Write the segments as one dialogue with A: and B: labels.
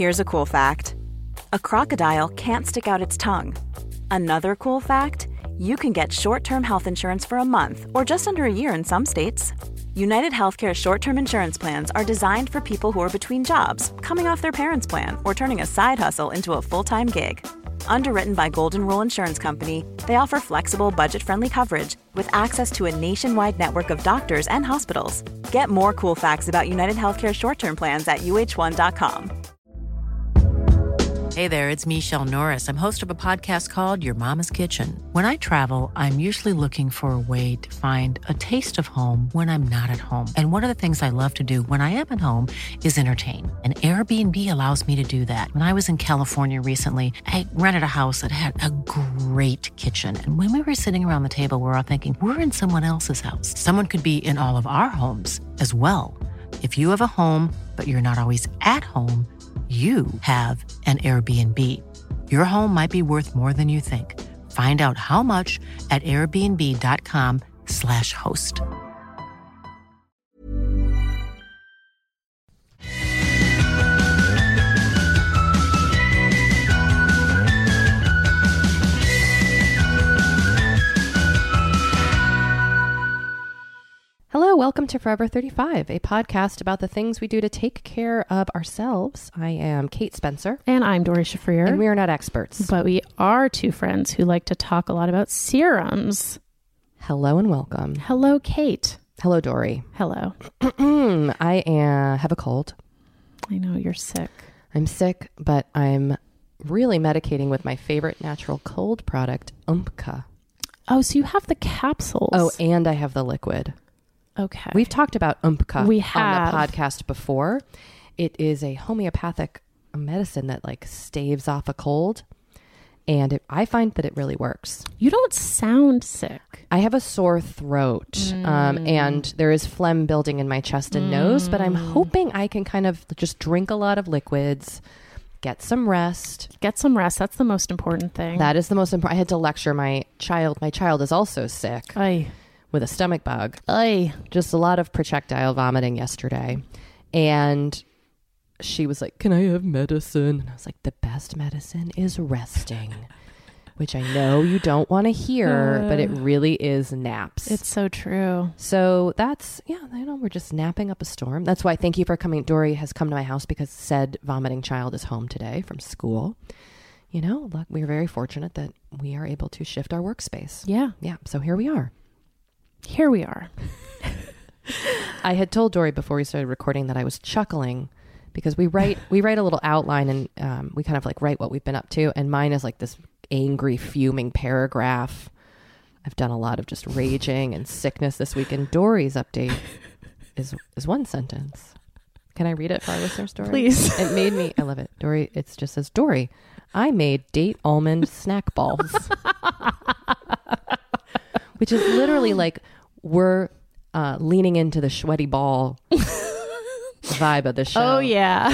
A: Here's a cool fact. A crocodile can't stick out its tongue. Another cool fact, you can get short-term health insurance for a month or just under a year in some states. United Healthcare short-term insurance plans are designed for people who are between jobs, coming off their parents' plan, or turning a side hustle into a full-time gig. Underwritten by Golden Rule Insurance Company, they offer flexible, budget-friendly coverage with access to a nationwide network of doctors and hospitals. Get more cool facts about United Healthcare short-term plans at uh1.com.
B: Hey there, it's Michelle Norris. I'm host of a podcast called Your Mama's Kitchen. When I travel, I'm usually looking for a way to find a taste of home when I'm not at home. And one of the things I love to do when I am at home is entertain. And Airbnb allows me to do that. When I was in California recently, I rented a house that had a great kitchen. And when we were sitting around the table, we were all thinking, we're in someone else's house. Someone could be in all of our homes as well. If you have a home, but you're not always at home, you have an Airbnb. Your home might be worth more than you think. Find out how much at airbnb.com/host.
C: Hello, welcome to Forever 35, a podcast about the things we do to take care of ourselves. I am Kate Spencer.
D: And I'm Dory Shafrir.
C: And we are not experts.
D: But we are two friends who like to talk a lot about serums.
C: Hello and welcome.
D: Hello, Kate.
C: Hello, Dory.
D: Hello.
C: I have a cold.
D: I know, you're sick.
C: I'm sick, but I'm really medicating with my favorite natural cold product, Umpka.
D: Oh, so you have the capsules.
C: Oh, and I have the liquid.
D: Okay.
C: We've talked about Umpka
D: on the
C: podcast before. It is a homeopathic medicine that like staves off a cold. And I find that it really works.
D: You don't sound sick.
C: I have a sore throat and there is phlegm building in my chest and nose, but I'm hoping I can kind of just drink a lot of liquids, get some rest.
D: Get some rest. That's the most important thing.
C: That is the most important. I had to lecture my child. My child is also sick. With a stomach bug. Just a lot of projectile vomiting yesterday. And she was like, can I have medicine? And I was like, the best medicine is resting. Which I know you don't want to hear, but it really is naps.
D: It's so true.
C: So that's, we're just napping up a storm. That's why thank you for coming. Dory has come to my house because said vomiting child is home today from school. You know, look, we're very fortunate that we are able to shift our workspace.
D: Yeah.
C: Yeah. So here we are.
D: Here we are.
C: I had told Dory before we started recording that I was chuckling because we write a little outline and we kind of like write what we've been up to. And mine is like this angry, fuming paragraph. I've done a lot of just raging and sickness this week. And Dory's update is one sentence. Can I read it for our listeners, Dory?
D: Please.
C: It made me, I love it. Dory, it just says, Dory, I made date almond snack balls. Which is literally like we're leaning into the sweaty ball vibe of the show.
D: Oh, yeah.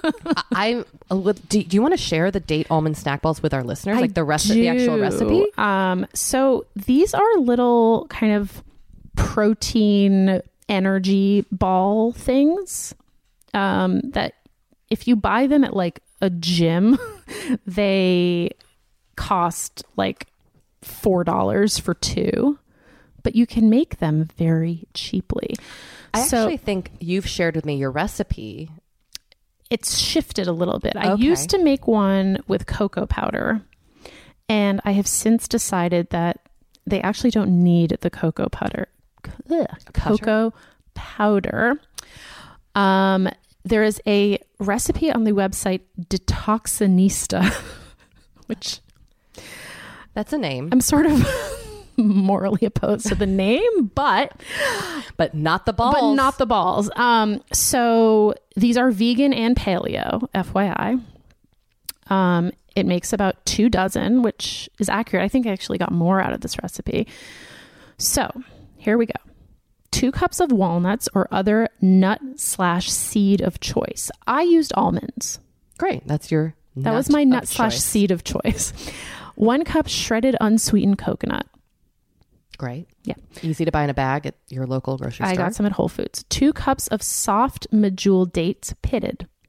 C: Do you want to share the date almond snack balls with our listeners? Like the rest of the actual recipe?
D: So these are little kind of protein energy ball things that if you buy them at like a gym, they cost like $4 for two, but you can make them very cheaply.
C: I actually think you've shared with me your recipe.
D: It's shifted a little bit. I used to make one with cocoa powder, and I have since decided that they actually don't need the cocoa powder. Cocoa powder. There is a recipe on the website Detoxinista, which...
C: That's a name.
D: I'm sort of morally opposed to the name, but
C: not the balls.
D: But not the balls. So these are vegan and paleo, FYI. It makes about 2 dozen, which is accurate. I think I actually got more out of this recipe. So here we go. 2 cups of walnuts or other nut/seed of choice. I used almonds.
C: Great. That
D: was my nut/seed of choice. 1 cup shredded unsweetened coconut.
C: Great.
D: Yeah.
C: Easy to buy in a bag at your local grocery store.
D: I got some at Whole Foods. 2 cups of soft medjool dates pitted.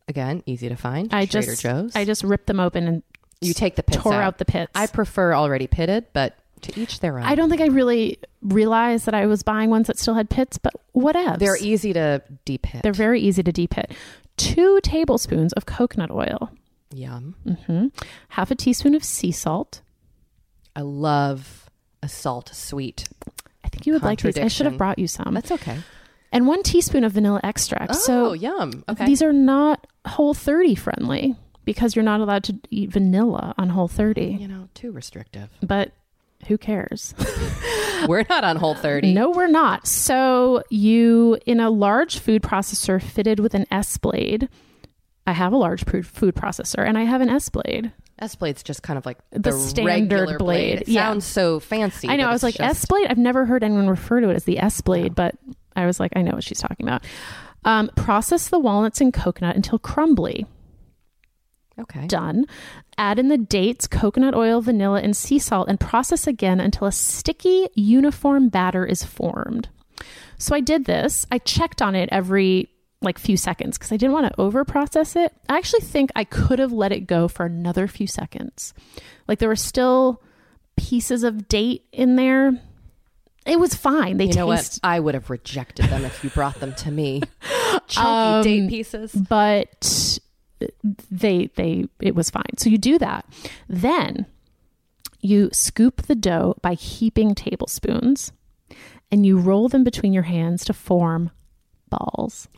C: again, easy to find.
D: I
C: Trader Joe's.
D: just ripped them open and
C: you take the pits
D: tore out the pits.
C: I prefer already pitted, but to each their own.
D: I don't think I really realized that I was buying ones that still had pits, but whatevs.
C: They're easy to de-pit.
D: They're very easy to de-pit. 2 tablespoons of coconut oil.
C: Yum.
D: Half a teaspoon of sea salt.
C: I love a salt sweet.
D: I think you would like these. I should have brought you some.
C: That's okay.
D: And 1 teaspoon of vanilla extract.
C: Oh, yum. Okay.
D: These are not Whole30 friendly because you're not allowed to eat vanilla on Whole30.
C: You know, too restrictive.
D: But who cares?
C: We're not on Whole30.
D: No, we're not. So you, in a large food processor fitted with an S-blade, I have a large food processor and I have an S-blade.
C: S-blade's just kind of like
D: the standard
C: regular blade. It sounds so fancy.
D: I know. I was like, just... S-blade? I've never heard anyone refer to it as the S-blade, but I was like, I know what she's talking about. Process the walnuts and coconut until crumbly.
C: Okay.
D: Done. Add in the dates, coconut oil, vanilla, and sea salt, and process again until a sticky, uniform batter is formed. So I did this. I checked on it every few seconds because I didn't want to over process it. I actually think I could have let it go for another few seconds. Like there were still pieces of date in there. It was fine. They
C: know what? I would have rejected them if you brought them to me. Chunky date pieces.
D: But it was fine. So you do that. Then you scoop the dough by heaping tablespoons and you roll them between your hands to form balls.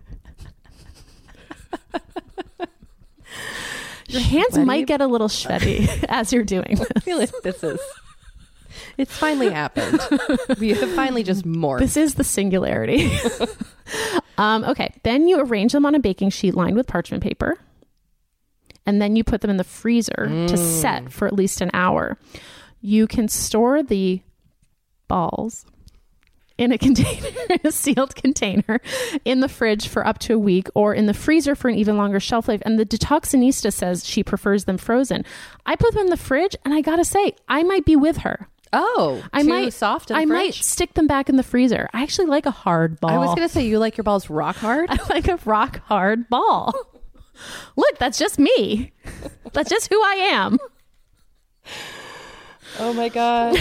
D: Your hands might get a little sweaty as you're doing this.
C: I feel like it's finally happened. We have finally just morphed.
D: This is the singularity. Okay. Then you arrange them on a baking sheet lined with parchment paper. And then you put them in the freezer to set for at least an hour. You can store the balls in a container, in a sealed container, in the fridge for up to a week, or in the freezer for an even longer shelf life. And the Detoxinista says she prefers them frozen. I put them in the fridge, and I gotta say, I might be with her.
C: Oh, soft in the
D: I
C: fridge?
D: might stick them back in the freezer. I actually like a hard ball.
C: I was gonna say, you like your balls rock hard?
D: I like a rock hard ball. Look, that's just me. That's just who I am.
C: Oh my God.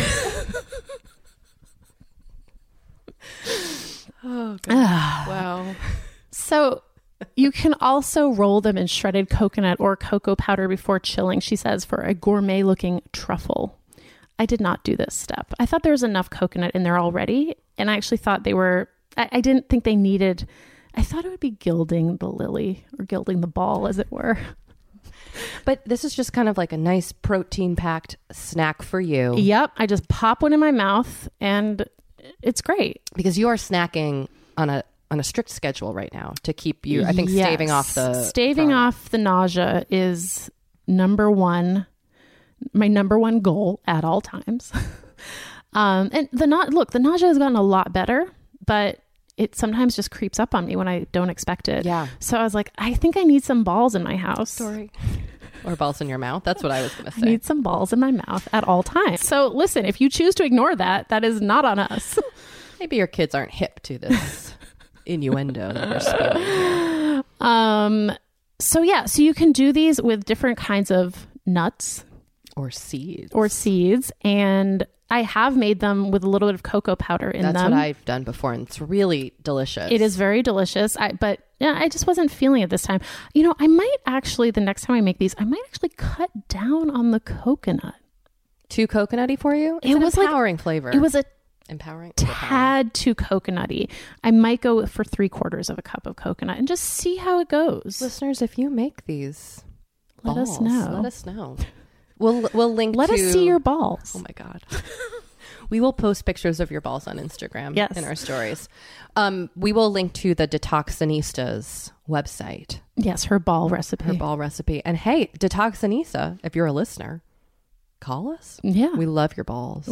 C: Oh, God. Wow.
D: So you can also roll them in shredded coconut or cocoa powder before chilling, she says, for a gourmet looking truffle. I did not do this step. I thought there was enough coconut in there already. And I actually thought they were, I didn't think they needed, I thought it would be gilding the lily or gilding the ball, as it were.
C: But this is just kind of like a nice protein packed snack for you.
D: Yep. I just pop one in my mouth and it's great.
C: Because you are snacking on a strict schedule right now to keep you, I think,
D: yes.
C: staving off the
D: nausea is number one, my number one goal at all times. And the nausea has gotten a lot better, but it sometimes just creeps up on me when I don't expect it.
C: Yeah.
D: So I was like, I think I need some balls in my house.
C: Sorry. Or balls in your mouth. That's what I was going to say.
D: I need some balls in my mouth at all times. So listen, if you choose to ignore that, that is not on us.
C: Maybe your kids aren't hip to this innuendo that we're spilling here.
D: So you can do these with different kinds of nuts.
C: Or seeds.
D: And I have made them with a little bit of cocoa powder in them.
C: That's what I've done before, and it's really delicious.
D: It is very delicious. But I just wasn't feeling it this time. You know, I might actually, the next time I make these, I might actually cut down on the coconut.
C: Too coconutty for you? It's an empowering flavor.
D: It was a
C: empowering
D: tad too coconutty. I might go for 3/4 of a cup of coconut and just see how it goes.
C: Listeners, if you make these,
D: let us know.
C: We'll link.
D: Let us see your balls.
C: Oh my God. We will post pictures of your balls on Instagram.
D: Yes.
C: In our stories. We will link to the Detoxinista's website.
D: Yes, her ball recipe. And hey, Detoxinista, if you're a listener, call us. Yeah.
C: We love your balls.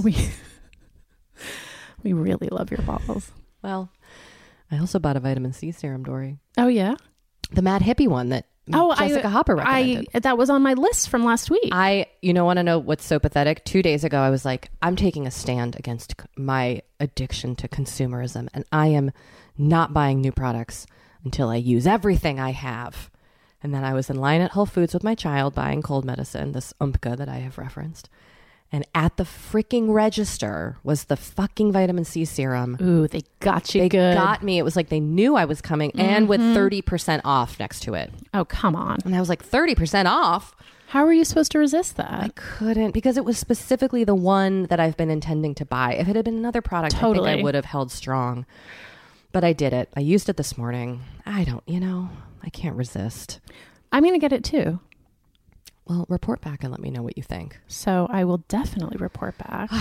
D: We really love your balls.
C: Well, I also bought a vitamin C serum, Dory.
D: Oh, yeah?
C: The Mad Hippie one that Jessica Hopper recommended.
D: That was on my list from last week.
C: Want to know what's so pathetic? 2 days ago, I was like, I'm taking a stand against my addiction to consumerism, and I am not buying new products until I use everything I have. And then I was in line at Whole Foods with my child buying cold medicine, this Umpka that I have referenced. And at the freaking register was the fucking vitamin C serum.
D: Ooh, they got you
C: They
D: good.
C: got me. It was like they knew I was coming and with 30% off next to it.
D: Oh, come on.
C: And I was like, 30% off?
D: How are you supposed to resist that?
C: I couldn't, because it was specifically the one that I've been intending to buy. If it had been another product, I think I would have held strong. But I did it. I used it this morning. I can't resist.
D: I'm going to get it too.
C: Well, report back and let me know what you think.
D: So I will definitely report back.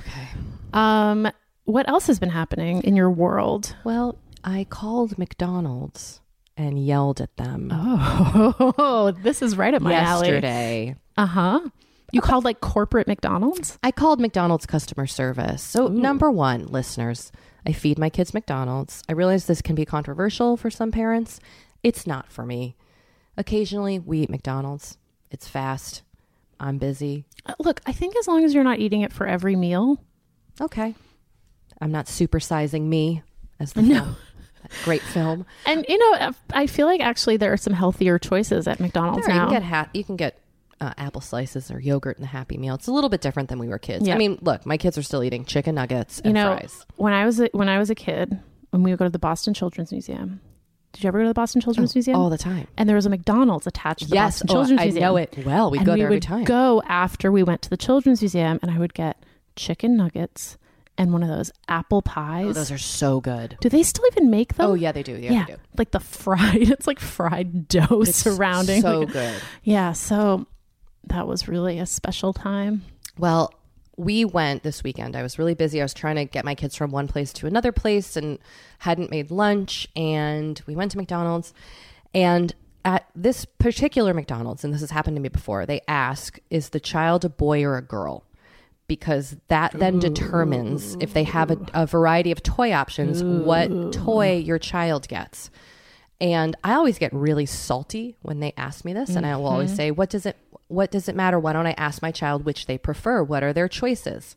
C: Okay.
D: What else has been happening in your world?
C: Well, I called McDonald's and yelled at them
D: Oh, this is right up my alley.
C: yesterday.
D: Uh-huh. You called like corporate McDonald's?
C: I called McDonald's customer service. So number one, listeners, I feed my kids McDonald's. I realize this can be controversial for some parents. It's not for me. Occasionally we eat McDonald's. It's fast. I'm busy.
D: Look, I think as long as you're not eating it for every meal.
C: Okay. I'm not supersizing me as the film. That great film.
D: And, I feel like actually there are some healthier choices at McDonald's
C: There,
D: now.
C: you can get apple slices or yogurt in the Happy Meal. It's a little bit different than we were kids.
D: Yeah.
C: I mean, look, my kids are still eating chicken nuggets and fries.
D: When I was a kid, when we would go to the Boston Children's Museum. Did you ever go to the Boston Children's Museum?
C: All the time.
D: And there was a McDonald's attached to the Boston Children's Museum.
C: I know it well. We go there every time.
D: We would go after we went to the Children's Museum, and I would get chicken nuggets and one of those apple pies.
C: Oh, those are so good.
D: Do they still even make them?
C: Oh, yeah, they do. Yeah, they do.
D: Like the fried, it's like fried dough surrounding.
C: So
D: like,
C: good.
D: Yeah, so that was really a special time.
C: Well, we went this weekend. I was really busy. I was trying to get my kids from one place to another place and hadn't made lunch. And we went to McDonald's. And at this particular McDonald's, and this has happened to me before, they ask, is the child a boy or a girl? Because that then determines if they have a variety of toy options, what toy your child gets. And I always get really salty when they ask me this. And I will always say, what does it matter? Why don't I ask my child which they prefer? What are their choices?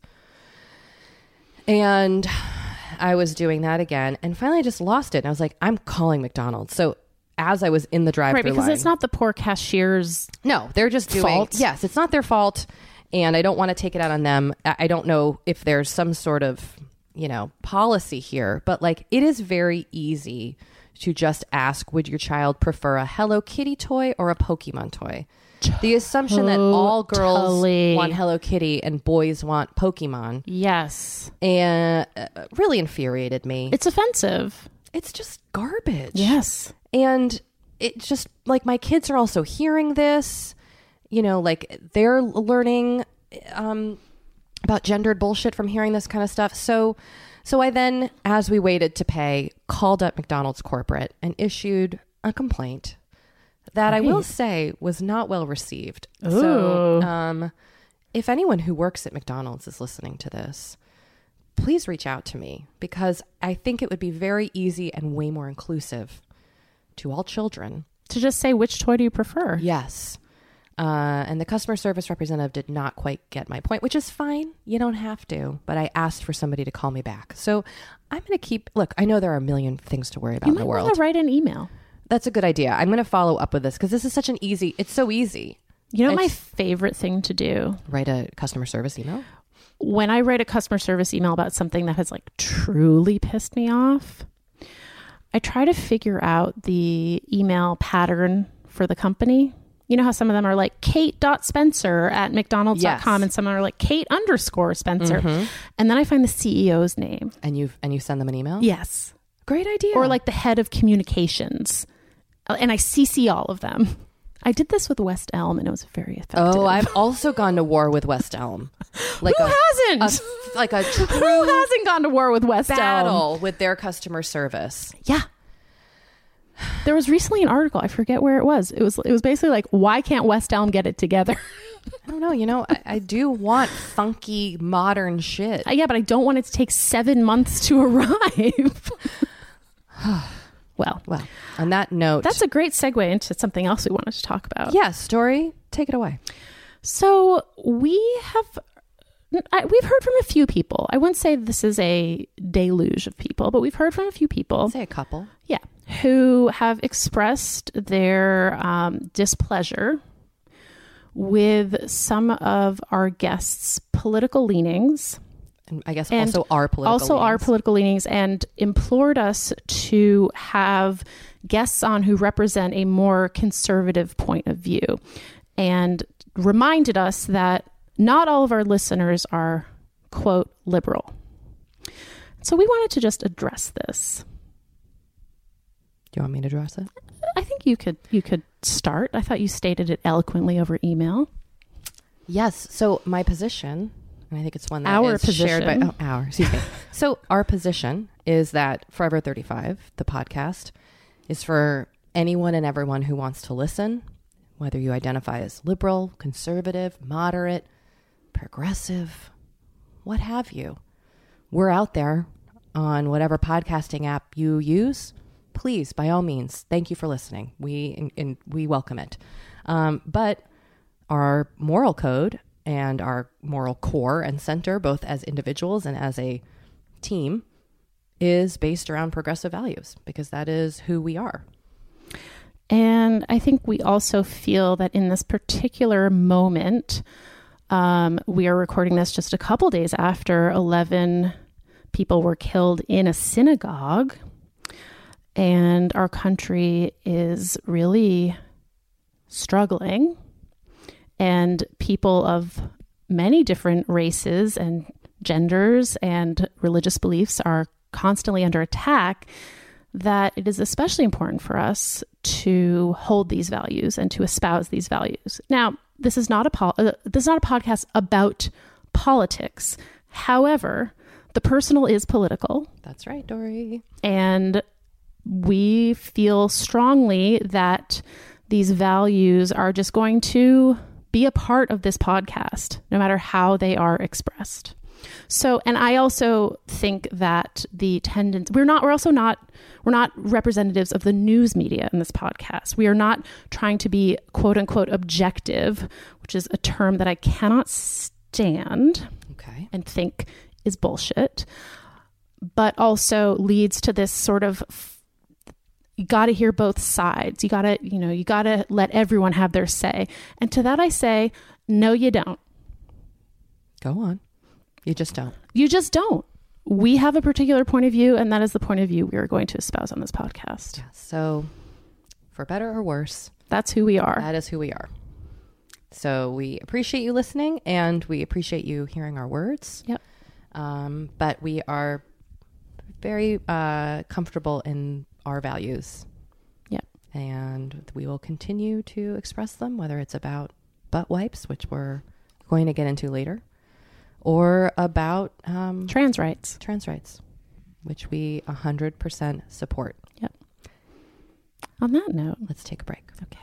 C: And I was doing that again. And finally I just lost it. And I was like, I'm calling McDonald's. So as I was in the drive-thru
D: Right, because
C: line,
D: it's not the poor cashier's.
C: No, they're just doing
D: fault.
C: Yes, it's not their fault. And I don't want to take it out on them. I don't know if there's some sort of, policy here, but like it is very easy to just ask, would your child prefer a Hello Kitty toy or a Pokemon toy? The assumption that all girls want Hello Kitty and boys want Pokemon.
D: Yes.
C: And really infuriated me.
D: It's offensive.
C: It's just garbage.
D: Yes.
C: And it just like my kids are also hearing this, like they're learning about gendered bullshit from hearing this kind of stuff. So I then, as we waited to pay, called up McDonald's corporate and issued a complaint that I will say was not well received.
D: Ooh.
C: So if anyone who works at McDonald's is listening to this, please reach out to me, because I think it would be very easy and way more inclusive to all children.
D: To just say, which toy do you prefer?
C: Yes. And the customer service representative did not quite get my point, which is fine. You don't have to. But I asked for somebody to call me back. So I'm going to look, I know there are a million things to worry about in the world.
D: You might want to write an email.
C: That's a good idea. I'm going to follow up with this because this is such it's so easy.
D: You know, my favorite thing to do?
C: Write a customer service email.
D: When I write a customer service email about something that has like truly pissed me off, I try to figure out the email pattern for the company. You know how some of them are like kate.spencer@mcdonalds.com,
C: yes.
D: and some are like Kate_Spencer. Mm-hmm. And then I find the CEO's name.
C: And you send them an email?
D: Yes.
C: Great idea.
D: Or like the head of communications. And I CC all of them. I did this with West Elm and it was very effective.
C: Oh, I've also gone to war with West Elm.
D: Like Who hasn't? Who hasn't gone to war with West
C: battle
D: Elm?
C: with their customer service.
D: Yeah. There was recently an article, I forget where it was. It was basically like, why can't West Elm get it together?
C: I don't know. I do want funky modern shit.
D: Yeah, but I don't want it to take 7 months to arrive. Well,
C: on that note,
D: that's a great segue into something else we wanted to talk about.
C: Yeah, Story, take it away.
D: So we've heard from a few people. I wouldn't say this is a deluge of people, but we've heard from a few people.
C: Say a couple.
D: Yeah. who have expressed their displeasure with some of our guests' political leanings.
C: And I guess also our
D: political leanings, and implored us to have guests on who represent a more conservative point of view, and reminded us that not all of our listeners are, quote, liberal. So we wanted to just address this.
C: Do you want me to address it?
D: I think you could start. I thought you stated it eloquently over email.
C: Yes. So my position, and I think it's one that
D: our
C: is
D: position.
C: shared by excuse me. So our position is that Forever 35, the podcast, is for anyone and everyone who wants to listen, whether you identify as liberal, conservative, moderate, progressive, what have you. We're out there on whatever podcasting app you use. Please, by all means, thank you for listening. We welcome it. But our moral code and our moral core and center, both as individuals and as a team, is based around progressive values, because that is who we are.
D: And I think we also feel that in this particular moment, we are recording this just a couple days after 11 people were killed in a synagogue. And our country is really struggling. And people of many different races and genders and religious beliefs are constantly under attack, that it is especially important for us to hold these values and to espouse these values. Now, this is not a podcast about politics. However, the personal is political.
C: That's right, Dory.
D: And we feel strongly that these values are just going to be a part of this podcast, no matter how they are expressed. So, and I also think that the tendency, we're not representatives of the news media in this podcast. We are not trying to be quote unquote objective, which is a term that I cannot stand and think is bullshit, but also leads to this sort of, you got to hear both sides. You got to let everyone have their say. And to that I say, no, you don't.
C: Go on. You just don't.
D: You just don't. We have a particular point of view, and that is the point of view we are going to espouse on this podcast.
C: Yeah, so for better or worse,
D: that's who we are.
C: That is who we are. So we appreciate you listening, and we appreciate you hearing our words.
D: Yep.
C: But we are very comfortable in our values.
D: Yep.
C: And we will continue to express them, whether it's about butt wipes, which we're going to get into later, or about
D: trans rights,
C: which we 100% support.
D: Yep. On that note,
C: let's take a break.
D: Okay.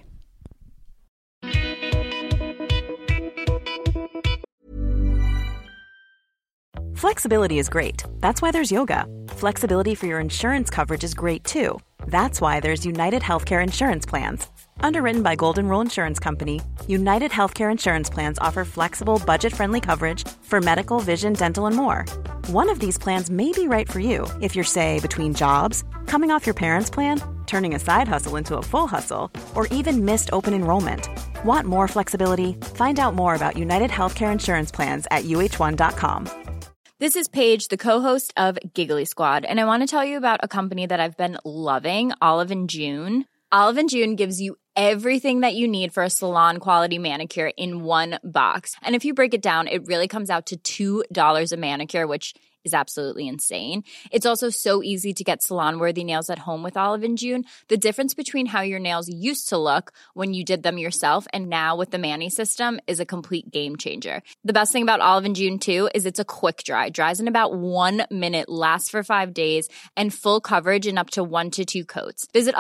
A: Flexibility is great. That's why there's yoga. Flexibility for your insurance coverage is great too. That's why there's United Healthcare Insurance Plans. Underwritten by Golden Rule Insurance Company, United Healthcare Insurance Plans offer flexible, budget-friendly coverage for medical, vision, dental, and more. One of these plans may be right for you if you're, say, between jobs, coming off your parents' plan, turning a side hustle into a full hustle, or even missed open enrollment. Want more flexibility? Find out more about United Healthcare Insurance Plans at uh1.com.
E: This is Paige, the co-host of Giggly Squad, and I want to tell you about a company that I've been loving, Olive & June. Olive & June gives you everything that you need for a salon-quality manicure in one box. And if you break it down, it really comes out to $2 a manicure, which is absolutely insane. It's also so easy to get salon-worthy nails at home with Olive & June. The difference between how your nails used to look when you did them yourself and now with the Mani system is a complete game changer. The best thing about Olive & June, too, is it's a quick dry. Dries in about 1 minute, lasts for 5 days, and full coverage in up to 1 to 2 coats. Visit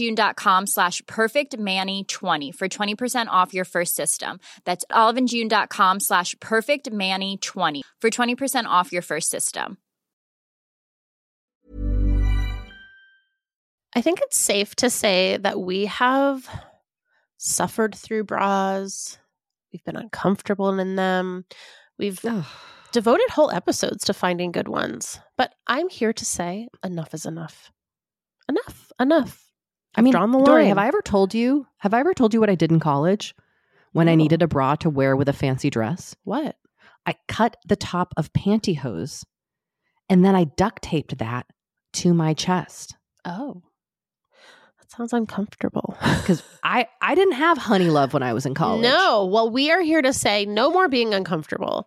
E: oliveandjune.com/perfectmani20 for 20% off your first system. That's oliveandjune.com/perfectmani20 for 20% off your first system.
F: I think it's safe to say that we have suffered through bras. We've been uncomfortable in them. We've devoted whole episodes to finding good ones. But I'm here to say enough is enough. Enough. Enough.
C: I mean,
F: drawn the line.
C: Dory, have I ever told you what I did in college when I needed a bra to wear with a fancy dress?
F: What?
C: I cut the top of pantyhose and then I duct taped that to my chest.
F: Oh, that sounds uncomfortable.
C: Because I didn't have Honey Love when I was in college.
F: No. Well, we are here to say no more being uncomfortable.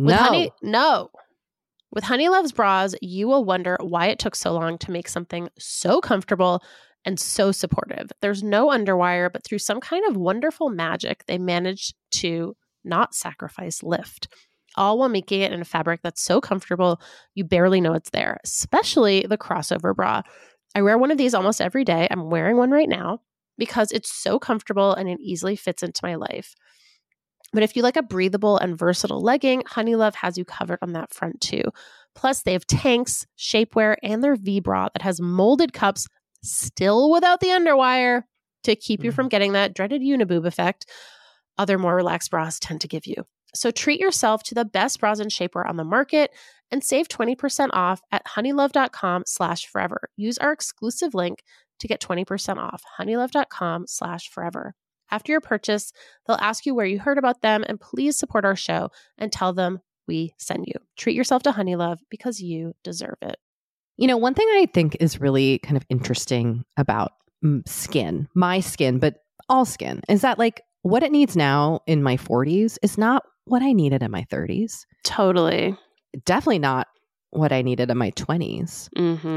C: No.
F: With Honey Love's bras, you will wonder why it took so long to make something so comfortable and so supportive. There's no underwire, but through some kind of wonderful magic, they managed to not sacrifice lift, all while making it in a fabric that's so comfortable you barely know it's there, especially the crossover bra. I wear one of these almost every day. I'm wearing one right now because it's so comfortable and it easily fits into my life. But if you like a breathable and versatile legging, Honey Love has you covered on that front too. Plus, they have tanks, shapewear, and their V-bra that has molded cups, still without the underwire, to keep you from getting that dreaded uniboob effect other more relaxed bras tend to give you. So treat yourself to the best bras and shapewear on the market and save 20% off at honeylove.com/forever. Use our exclusive link to get 20% off, honeylove.com/forever. After your purchase, they'll ask you where you heard about them, and please support our show and tell them we send you. Treat yourself to Honey Love because you deserve it.
C: You know, one thing I think is really kind of interesting about skin, my skin, but all skin, is that like what it needs now in my 40s is not what I needed in my 30s.
F: Totally.
C: Definitely not what I needed in my 20s.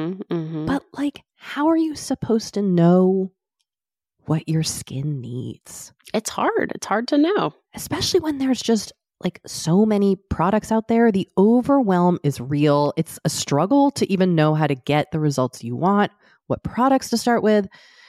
C: But like, how are you supposed to know what your skin needs?
F: It's hard. It's hard to know.
C: Especially when there's just like so many products out there. The overwhelm is real. It's a struggle to even know how to get the results you want, what products to start with.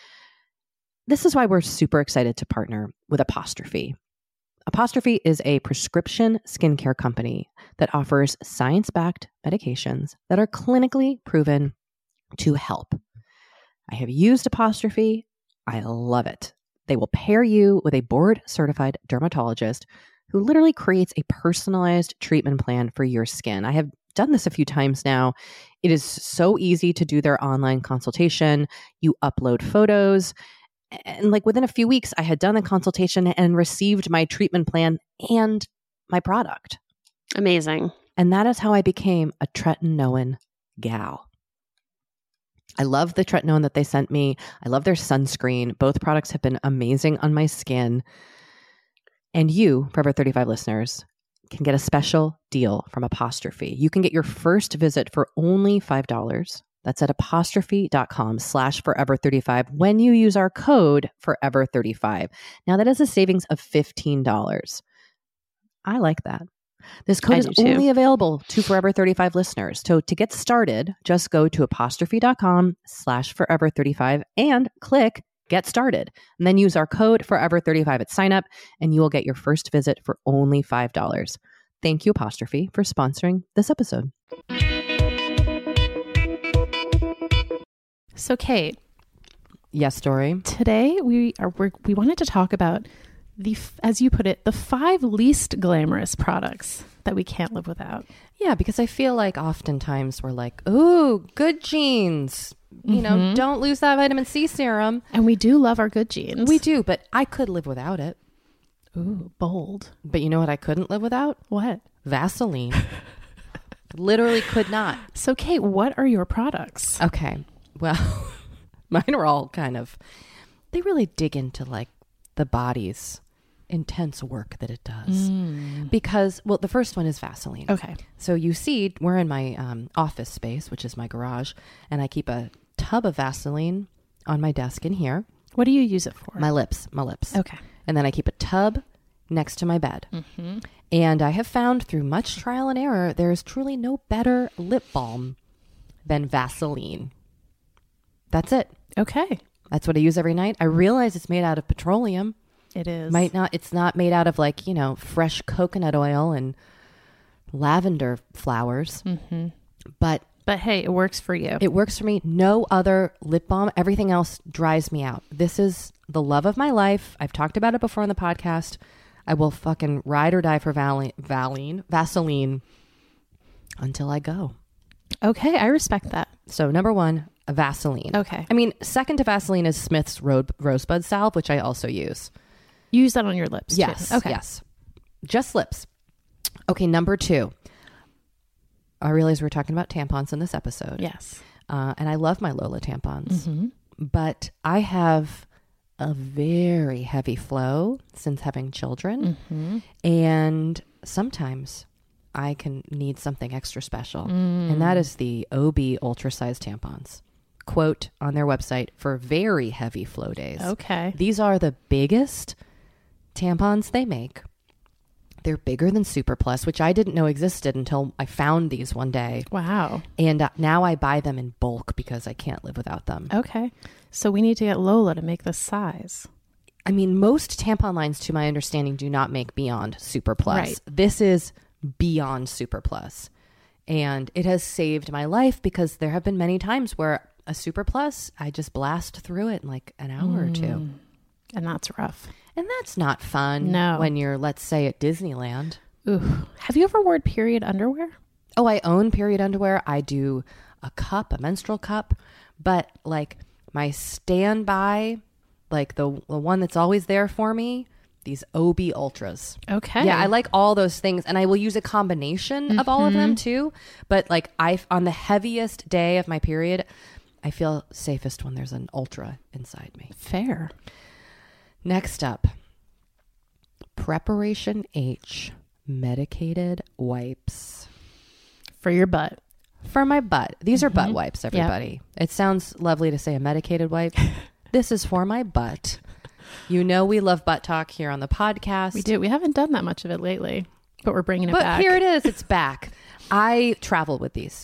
C: This is why we're super excited to partner with Apostrophe. Apostrophe is a prescription skincare company that offers science-backed medications that are clinically proven to help. I have used Apostrophe. I love it. They will pair you with a board-certified dermatologist who literally creates a personalized treatment plan for your skin. I have done this a few times now. It is so easy to do their online consultation. You upload photos. And like within a few weeks, I had done the consultation and received my treatment plan and my product.
F: Amazing.
C: And that is how I became a tretinoin gal. I love the tretinoin that they sent me. I love their sunscreen. Both products have been amazing on my skin. And you, Forever 35 listeners, can get a special deal from Apostrophe. You can get your first visit for only $5. That's at apostrophe.com/forever35 when you use our code forever35. Now that is a savings of $15. I like that. This code is only available to Forever 35 listeners. So to get started, just go to apostrophe.com/forever35 and click Get Started. And then use our code forever35 at sign up and you will get your first visit for only $5. Thank you, Apostrophe, for sponsoring this episode.
D: So, Kate.
C: Yes, Dory.
D: Today we wanted to talk about as you put it, the 5 least glamorous products that we can't live without.
C: Yeah, because I feel like oftentimes we're like, ooh, good genes. You know, don't lose that vitamin C serum.
D: And we do love our good genes.
C: We do, but I could live without it.
D: Ooh, bold.
C: But you know what I couldn't live without?
D: What?
C: Vaseline. Literally could not.
D: So, Kate, what are your products?
C: Okay. Well, mine are all kind of, they really dig into like the body's intense work that it does. Because, well, the first one is Vaseline.
D: Okay.
C: So you see, we're in my office space, which is my garage, and I keep a tub of Vaseline on my desk in here.
D: What do you use it for?
C: My lips.
D: Okay.
C: And then I keep a tub next to my bed. And I have found through much trial and error, there is truly no better lip balm than Vaseline. That's it.
D: Okay.
C: That's what I use every night. I realize it's made out of petroleum.
D: It is.
C: It's not made out of like, you know, fresh coconut oil and lavender flowers. But
D: hey, it works for you.
C: It works for me. No other lip balm. Everything else dries me out. This is the love of my life. I've talked about it before on the podcast. I will fucking ride or die for Vaseline until I go.
D: Okay, I respect that.
C: So number 1, Vaseline.
D: Okay.
C: I mean, second to Vaseline is Smith's Rosebud Salve, which I also use.
D: You use that on your lips
C: Yes.
D: too. Okay.
C: Yes. Just lips. Okay, number 2. I realize we're talking about tampons in this episode.
D: Yes.
C: And I love my Lola tampons.
D: Mm-hmm.
C: But I have a very heavy flow since having children.
D: Mm-hmm.
C: And sometimes I can need something extra special. And that is the OB Ultra Size tampons. Quote on their website, for very heavy flow days.
D: Okay.
C: These are the biggest tampons they make. They're bigger than Super Plus, which I didn't know existed until I found these one day.
D: Wow.
C: And now I buy them in bulk because I can't live without them.
D: Okay. So we need to get Lola to make this size.
C: I mean, most tampon lines, to my understanding, do not make beyond Super Plus.
D: Right.
C: This is beyond Super Plus. And it has saved my life because there have been many times where a Super Plus, I just blast through it in like an hour or two.
D: And that's rough.
C: And that's not fun
D: No.
C: when you're, let's say, at Disneyland.
D: Ooh. Have you ever worn period underwear?
C: Oh, I own period underwear. I do a menstrual cup. But like my standby, like the one that's always there for me, these OB Ultras.
D: Okay.
C: Yeah, I like all those things. And I will use a combination of all of them too. But like on the heaviest day of my period, I feel safest when there's an Ultra inside me.
D: Fair.
C: Next up, Preparation H medicated wipes.
D: For your butt.
C: For my butt. These are butt wipes, everybody. It sounds lovely to say a medicated wipe. This is for my butt. You know we love butt talk here on the podcast.
D: We do. We haven't done that much of it lately, but we're bringing it
C: But
D: back.
C: here it is. It's back. I travel with these.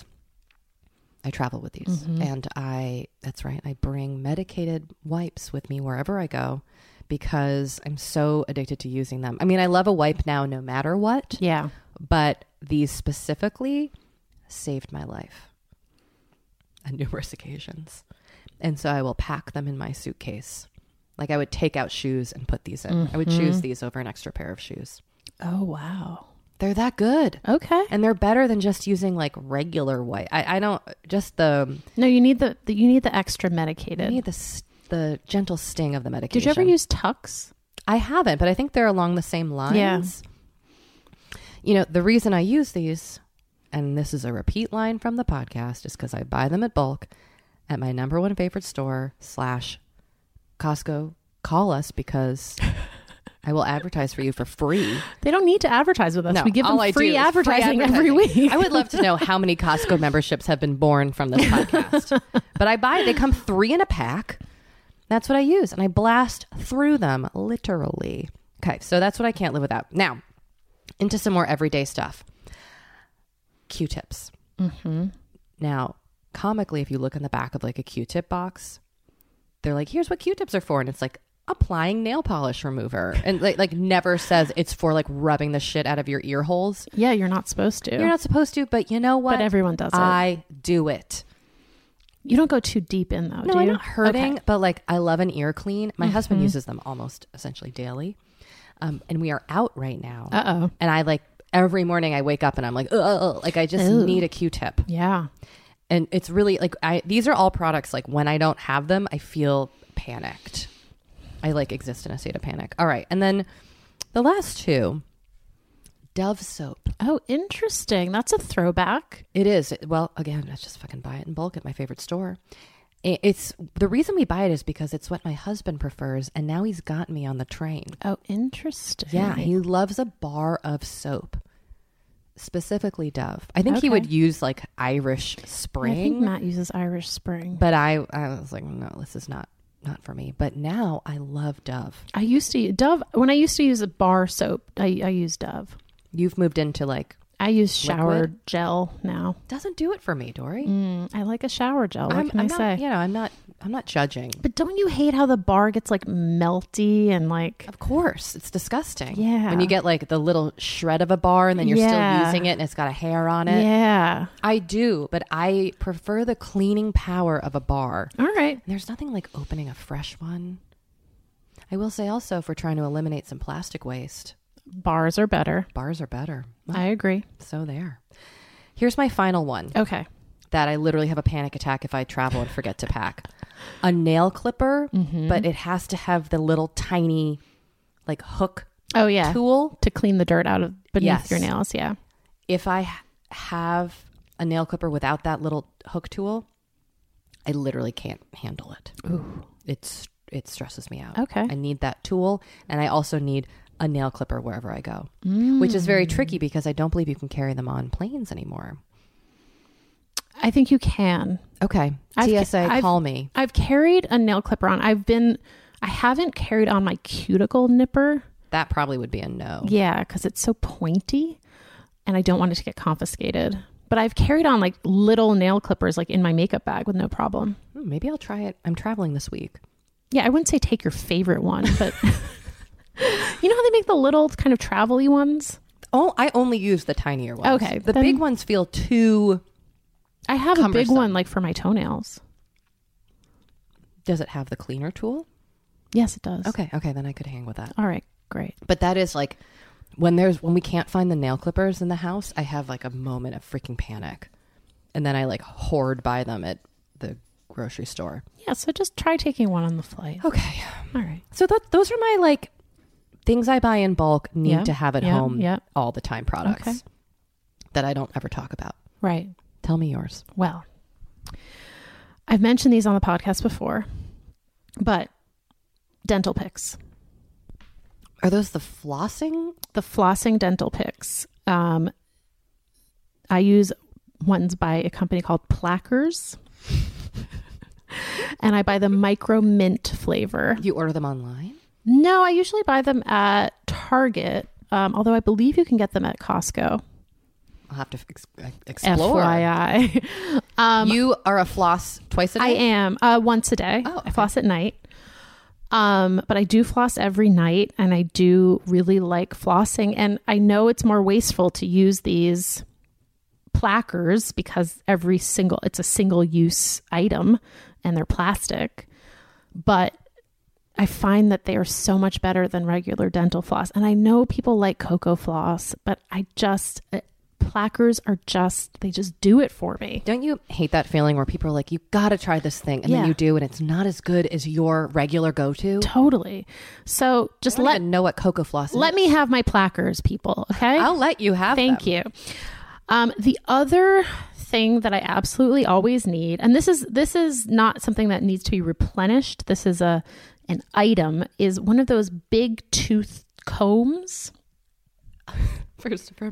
C: And that's right. I bring medicated wipes with me wherever I go because I'm so addicted to using them. I mean, I love a wipe now no matter what.
D: Yeah.
C: But these specifically saved my life on numerous occasions. And so I will pack them in my suitcase. Like I would take out shoes and put these in. I would choose these over an extra pair of shoes.
D: Oh, wow.
C: They're that good.
D: Okay.
C: And they're better than just using like regular white. I don't just the
D: No, you need the extra medicated.
C: I need the gentle sting of the medication.
D: Did you ever use Tux?
C: I haven't, but I think they're along the same lines.
D: Yeah.
C: You know, the reason I use these, and this is a repeat line from the podcast, is because I buy them at bulk at my number one favorite store / Costco. Call us because I will advertise for you for free.
D: They don't need to advertise with us.
C: No,
D: We give
C: all
D: them
C: I
D: free
C: do is
D: advertising every week.
C: I would love to know how many Costco memberships have been born from this podcast. But they come 3 in a pack. That's what I use. And I blast through them, literally. Okay, so that's what I can't live without. Now, into some more everyday stuff. Q-tips.
D: Mm-hmm.
C: Now, comically, if you look in the back of like a Q-tip box, they're like, here's what Q-tips are for. And it's like, applying nail polish remover, and like never says it's for like rubbing the shit out of your ear holes.
D: Yeah, you're not supposed to.
C: You're not supposed to, but you know what?
D: But everyone does it.
C: I do it.
D: You don't go too deep in though,
C: No,
D: do
C: I'm
D: you?
C: not hurting,
D: Okay.
C: but like I love an ear clean. My husband uses them almost essentially daily. And we are out right now.
D: Uh-oh.
C: And I like every morning I wake up and I'm like, ugh, like I just need a Q-tip.
D: Yeah.
C: And it's really like these are all products like when I don't have them, I feel panicked. I like exist in a state of panic. All right. And then the last 2, Dove soap.
D: Oh, interesting. That's a throwback.
C: It is. Well, again, let's just fucking buy it in bulk at my favorite store. It's the reason we buy it is because it's what my husband prefers. And now he's gotten me on the train.
D: Oh, interesting.
C: Yeah. He loves a bar of soap, specifically Dove. I think he
D: Okay.
C: would use like Irish Spring.
D: I think Matt uses Irish Spring.
C: But I was like, no, this is not for me. But now I love Dove.
D: I used to Dove when I used to use a bar soap. I use Dove.
C: You've moved into like
D: I use shower
C: Liquid?
D: gel now.
C: doesn't do it for me, Dory.
D: I like a shower gel. What can I
C: I'm
D: say?
C: not, you know, I'm not judging.
D: But don't you hate how the bar gets like melty and like
C: Of course, it's disgusting.
D: Yeah.
C: When you get like the little shred of a bar and then you're
D: Yeah.
C: still using it and it's got a hair on it.
D: yeah.
C: I do, but I prefer the cleaning power of a bar.
D: All right.
C: And there's nothing like opening a fresh one. I will say also, if we're trying to eliminate some plastic waste,
D: Bars are better.
C: bars are better. Well,
D: I agree.
C: so there. Here's my final one
D: Okay.
C: that I literally have a panic attack if I travel and forget to pack. A nail clipper, but it has to have the little tiny like hook
D: Oh yeah.
C: tool.
D: To clean the dirt out of beneath
C: Yes.
D: your nails. Yeah.
C: If I have a nail clipper without that little hook tool, I literally can't handle it.
D: Ooh.
C: It stresses me out.
D: Okay.
C: I need that tool, and I also need a nail clipper wherever I go, which is very tricky because I don't believe you can carry them on planes anymore.
D: I think you can.
C: Okay. TSA, call me.
D: I've carried a nail clipper on. I haven't carried on my cuticle nipper.
C: That probably would be a no.
D: Yeah, because it's so pointy and I don't want it to get confiscated. But I've carried on like little nail clippers like in my makeup bag with no problem.
C: Maybe I'll try it. I'm traveling this week.
D: Yeah, I wouldn't say take your favorite one, but you know how they make the little kind of travel-y ones?
C: Oh, I only use the tinier ones.
D: Okay,
C: The
D: then-
C: big ones feel too...
D: I have a big
C: Cumbersome.
D: one like for my toenails.
C: Does it have the cleaner tool?
D: Yes, it does.
C: Okay, then I could hang with that.
D: All right, great.
C: But that is like when we can't find the nail clippers in the house, I have like a moment of freaking panic. And then I like hoard by them at the grocery store.
D: Yeah, so just try taking one on the flight.
C: Okay.
D: All right.
C: So those are my like things I buy in bulk, need
D: Yeah,
C: to have at
D: yeah,
C: home
D: yeah.
C: all the time products
D: Okay.
C: that I don't ever talk about.
D: Right.
C: Tell me yours.
D: Well, I've mentioned these on the podcast before, but dental picks.
C: Are those the flossing?
D: The flossing dental picks. I use ones by a company called Plackers. And I buy the micro mint flavor.
C: You order them online?
D: No, I usually buy them at Target, although I believe you can get them at Costco.
C: I'll have to explore.
D: FYI.
C: You are a floss twice a day?
D: I am once a day.
C: Oh, okay.
D: I floss at night. But I do floss every night, and I do really like flossing. And I know it's more wasteful to use these Plackers because it's a single use item and they're plastic. But I find that they are so much better than regular dental floss. And I know people like Cocoa Floss, but Plackers they just do it for me.
C: Don't you hate that feeling where people are like, you got to try this thing, and
D: Yeah.
C: then you do, and it's not as good as your regular go-to?
D: Totally. So just
C: I don't even know what Cocoa Floss is.
D: let me have my Plackers, people. Okay.
C: I'll let you have
D: Thank
C: them.
D: you. The other thing that I absolutely always need, and this is not something that needs to be replenished. This is an item, is one of those big tooth combs.
C: For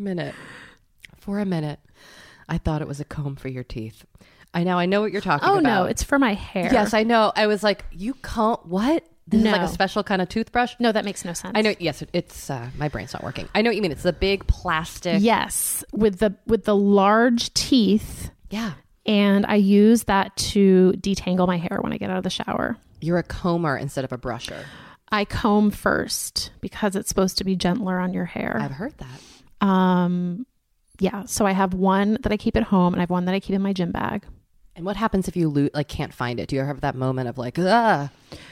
C: a minute, I thought it was a comb for your teeth. I know what you're talking about.
D: Oh no, it's for my hair.
C: Yes, I know. I was like, you comb what? This is like
D: No.
C: a special kind of toothbrush?
D: No, that makes no sense.
C: I know. Yes, it's my brain's not working. I know what you mean. It's the big plastic.
D: Yes, with the large teeth,
C: Yeah.
D: and I use that to detangle my hair when I get out of the shower.
C: You're a comber instead of a brusher.
D: I comb first because it's supposed to be gentler on your hair.
C: I've heard that.
D: Yeah, so I have one that I keep at home and I have one that I keep in my gym bag.
C: And what happens if you can't find it? Do you ever have that moment of like, ah?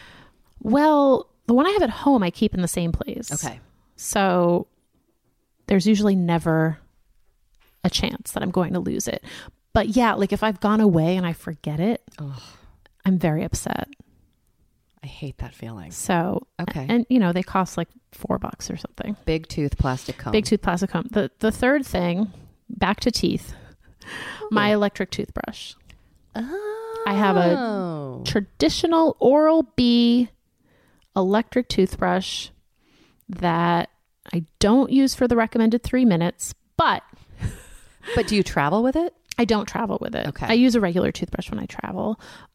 D: Well, the one I have at home I keep in the same place.
C: Okay.
D: So there's usually never a chance that I'm going to lose it. But yeah, like if I've gone away and I forget it, I'm very upset.
C: I hate that feeling.
D: So,
C: Okay.
D: And they cost like $4 or something.
C: Big tooth plastic comb.
D: Big tooth plastic comb. The third thing, back to teeth, my electric toothbrush.
C: Oh.
D: I have a traditional Oral-B electric toothbrush that I don't use for the recommended 3 minutes, but
C: do you travel with it?
D: I don't travel with it.
C: Okay.
D: I use a regular toothbrush when I travel.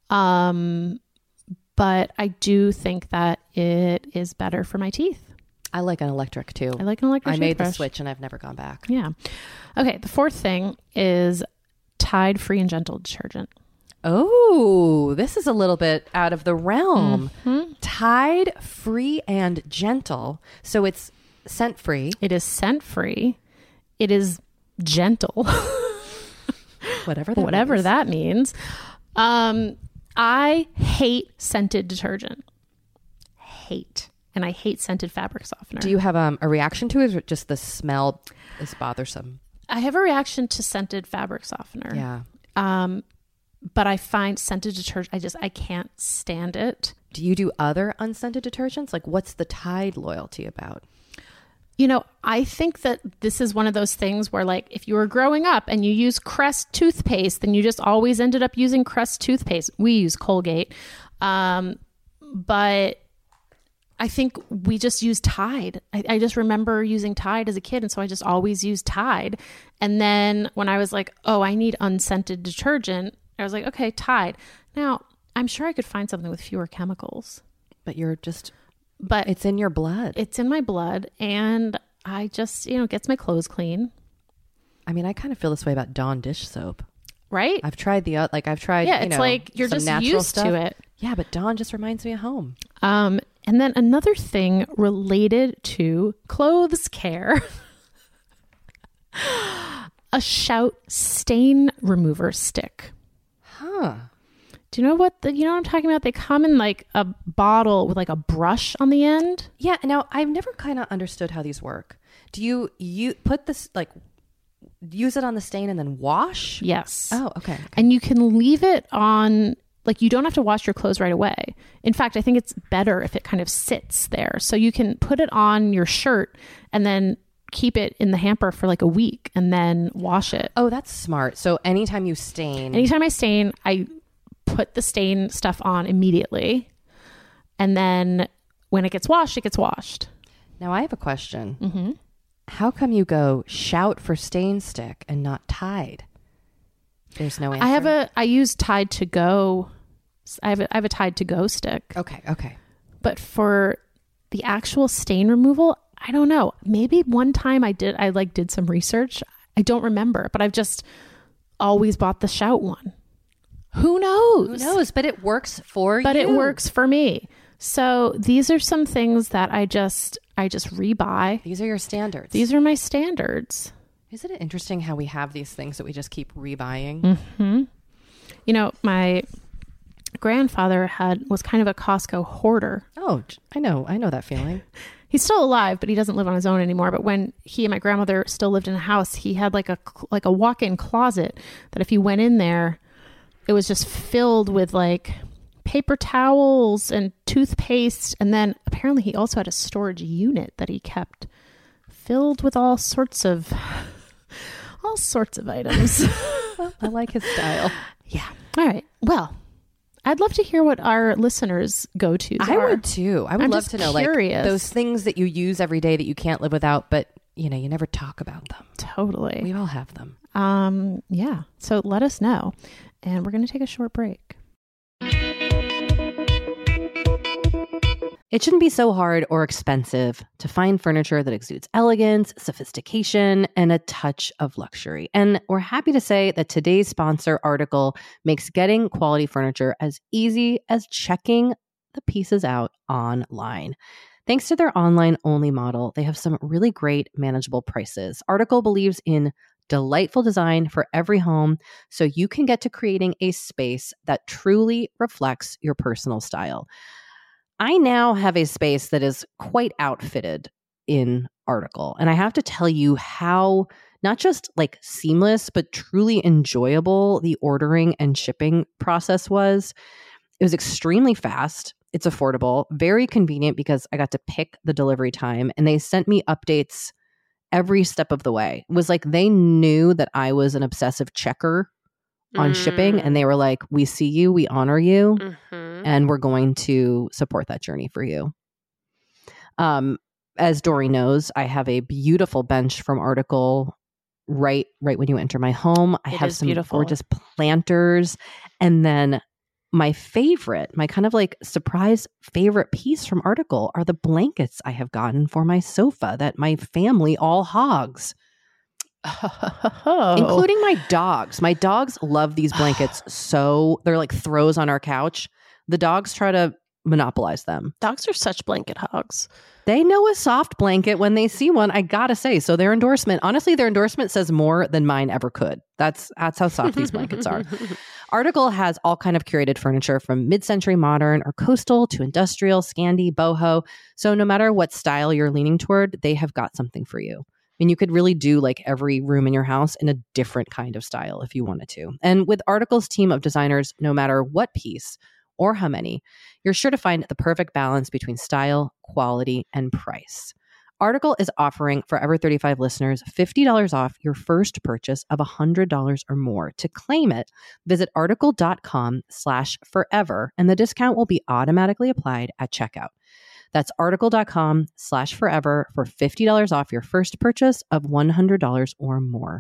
D: But I do think that it is better for my teeth.
C: I like an electric too.
D: I like an electric
C: I made the
D: toothbrush.
C: switch and I've never gone back.
D: Yeah. Okay. The fourth thing is Tide Free and Gentle detergent.
C: Oh, this is a little bit out of the realm.
D: Mm-hmm.
C: Tide Free and Gentle. So it's scent free.
D: It is scent free. It is gentle.
C: Whatever
D: that means. I hate scented detergent. Hate. And I hate scented fabric softener.
C: Do you have a reaction to it, or just the smell is bothersome?
D: I have a reaction to scented fabric softener.
C: Yeah.
D: But I find scented detergent, I can't stand it.
C: Do you do other unscented detergents? Like, what's the Tide loyalty about?
D: You know, I think that this is one of those things where, like, if you were growing up and you use Crest toothpaste, then you just always ended up using Crest toothpaste. We use Colgate. But I think we just use Tide. I just remember using Tide as a kid. And so I just always used Tide. And then when I was like, oh, I need unscented detergent, I was like, okay, Tide. Now, I'm sure I could find something with fewer chemicals.
C: But
D: But
C: it's in your blood.
D: It's in my blood. And I just, it gets my clothes clean.
C: I mean, I kind of feel this way about Dawn dish soap.
D: Right?
C: I've tried
D: Yeah, it's like you're just used
C: stuff.
D: to it.
C: Yeah, but Dawn just reminds me of home.
D: And then another thing related to clothes care. A Shout stain remover stick.
C: Huh.
D: Do you know what I'm talking about? They come in like a bottle with like a brush on the end.
C: Yeah. Now, I've never kind of understood how these work. Do you put this, like, use it on the stain and then wash?
D: Yes.
C: Oh, okay.
D: And you can leave it on, like, you don't have to wash your clothes right away. In fact, I think it's better if it kind of sits there. So you can put it on your shirt and then keep it in the hamper for like a week and then wash it.
C: Oh, that's smart. So anytime I stain,
D: I put the stain stuff on immediately. And then when it gets washed, it gets washed.
C: Now I have a question.
D: Mm-hmm.
C: How come you go Shout for stain stick and not Tide? There's no answer.
D: I use Tide to go. I have a Tide to go stick.
C: Okay.
D: But for the actual stain removal, I don't know. Maybe one time I did some research. I don't remember, but I've just always bought the Shout one. Who knows?
C: But it works for you.
D: But it works for me. So these are some things that I just rebuy.
C: These are your standards.
D: These are my standards.
C: Isn't it interesting how we have these things that we just keep rebuying?
D: Mm-hmm. My grandfather was kind of a Costco hoarder.
C: Oh, I know that feeling.
D: He's still alive, but he doesn't live on his own anymore. But when he and my grandmother still lived in a house, he had like a walk-in closet that if you went in there, it was just filled with like paper towels and toothpaste. And then apparently he also had a storage unit that he kept filled with all sorts of items.
C: Well, I like his style.
D: Yeah. All right. Well, I'd love to hear what our listeners' go-tos are.
C: I would too. I would love to know,
D: curious.
C: like, those things that you use every day that you can't live without, but you never talk about them.
D: Totally.
C: We all have them.
D: Yeah. So let us know. And we're going to take a short break.
B: It shouldn't be so hard or expensive to find furniture that exudes elegance, sophistication, and a touch of luxury. And we're happy to say that today's sponsor, Article, makes getting quality furniture as easy as checking the pieces out online. Thanks to their online-only model, they have some really great manageable prices. Article believes in delightful design for every home, so you can get to creating a space that truly reflects your personal style. I now have a space that is quite outfitted in Article, and I have to tell you how not just like seamless, but truly enjoyable the ordering and shipping process was. It was extremely fast. It's affordable, very convenient because I got to pick the delivery time, and they sent me updates every step of the way. It was like they knew that I was an obsessive checker on shipping, and they were like, we see you, we honor you, and we're going to support that journey for you. As Dory knows, I have a beautiful bench from Article right when you enter my home. I have some gorgeous planters, and then my kind of like surprise favorite piece from Article are the blankets I have gotten for my sofa that my family all hogs. Including my dogs. My dogs love these blankets so they're like throws on our couch. The dogs try to monopolize them.
F: Dogs are such blanket hogs.
B: They know a soft blanket when they see one, I gotta say. So their endorsement says more than mine ever could. That's how soft these blankets are. Article has all kind of curated furniture from mid-century modern or coastal to industrial, Scandi, boho. So no matter what style you're leaning toward, they have got something for you.
C: And you could really do like every room in your house in a different kind of style if you wanted to. And with Article's team of designers, no matter what piece or how many, you're sure to find the perfect balance between style, quality, and price. Article is offering Forever 35 listeners $50 off your first purchase of $100 or more. To claim it, visit article.com/forever, and the discount will be automatically applied at checkout. That's article.com/forever for $50 off your first purchase of $100 or more.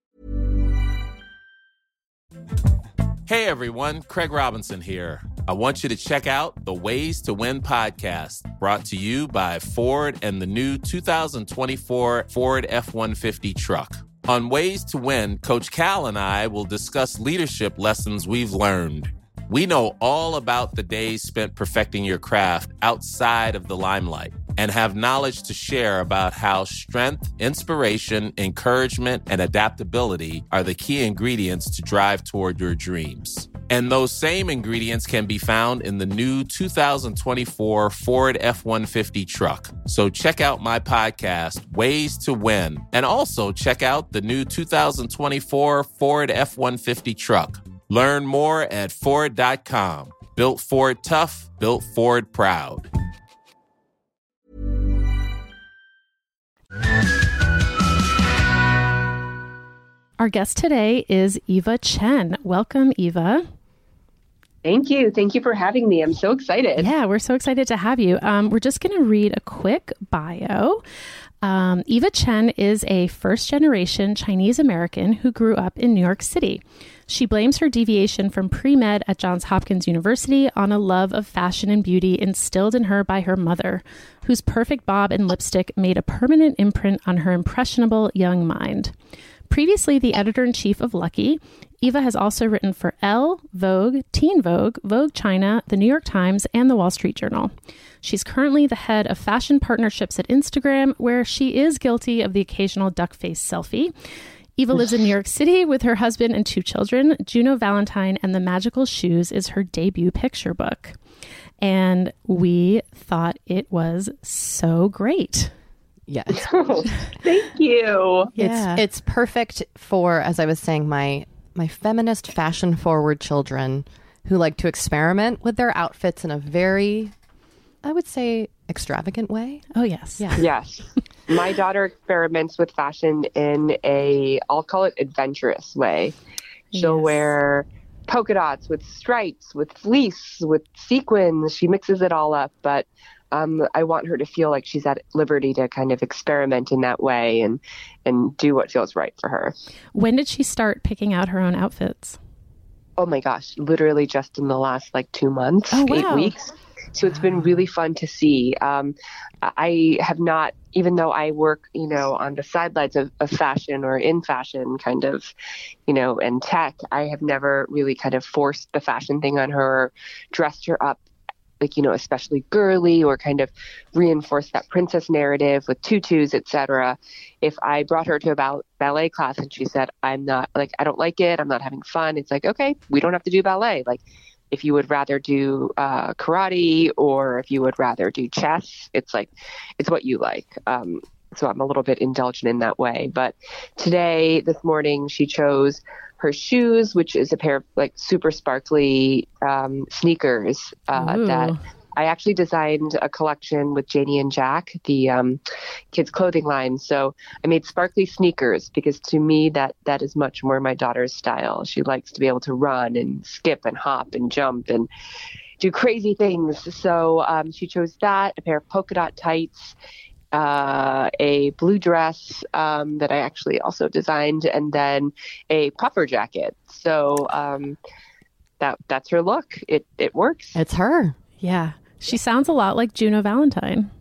G: Hey everyone, Craig Robinson here. I want you to check out the Ways to Win podcast, brought to you by Ford and the new 2024 Ford F-150 truck. On Ways to Win, Coach Cal and I will discuss leadership lessons we've learned. We know all about the days spent perfecting your craft outside of the limelight and have knowledge to share about how strength, inspiration, encouragement, and adaptability are the key ingredients to drive toward your dreams. And those same ingredients can be found in the new 2024 Ford F-150 truck. So check out my podcast, Ways to Win, and also check out the new 2024 Ford F-150 truck. Learn more at Ford.com. Built Ford tough, built Ford proud.
D: Our guest today is Eva Chen. Welcome, Eva.
H: Thank you. Thank you for having me. I'm so excited.
D: Yeah, we're so excited to have you. We're just going to read a quick bio. Eva Chen is a first-generation Chinese American who grew up in New York City. She blames her deviation from pre-med at Johns Hopkins University on a love of fashion and beauty instilled in her by her mother, whose perfect bob and lipstick made a permanent imprint on her impressionable young mind. Previously the editor-in-chief of Lucky, Eva has also written for Elle, Vogue, Teen Vogue, Vogue China, The New York Times, and The Wall Street Journal. She's currently the head of fashion partnerships at Instagram, where she is guilty of the occasional duck-face selfie. Eva lives in New York City with her husband and 2 children. Juno Valentine and the Magical Shoes is her debut picture book. And we thought it was so great.
C: Yes.
H: Thank you.
D: Yeah.
C: It's perfect for, as I was saying, my feminist fashion forward children who like to experiment with their outfits in a very, I would say, extravagant way.
D: Oh, yes.
C: Yeah.
H: Yes. My daughter experiments with fashion in I'll call it adventurous way. She'll
D: Yes.
H: wear polka dots with stripes, with fleece, with sequins. She mixes it all up. But I want her to feel like she's at liberty to kind of experiment in that way and do what feels right for her.
D: When did she start picking out her own outfits?
H: Oh my gosh, literally just in the last 2 months,
D: Oh, wow.
H: 8 weeks. So it's been really fun to see. I have not, even though I work, on the sidelines of fashion or in fashion kind of, and tech, I have never really kind of forced the fashion thing on her or dressed her up especially girly or kind of reinforce that princess narrative with tutus, etc. If I brought her to a ballet class and she said, I don't like it, I'm not having fun, it's like, okay, we don't have to do ballet. If you would rather do karate or if you would rather do chess, it's what you like. So I'm a little bit indulgent in that way. But this morning, she chose her shoes, which is a pair of super sparkly sneakers that I actually designed a collection with Janie and Jack, the kids' clothing line. So I made sparkly sneakers because to me that is much more my daughter's style. She likes to be able to run and skip and hop and jump and do crazy things. So she chose that, a pair of polka dot tights, a blue dress that I actually also designed, and then a puffer jacket. So that's her look. It works.
C: It's her.
D: Yeah. She sounds a lot like Juno Valentine.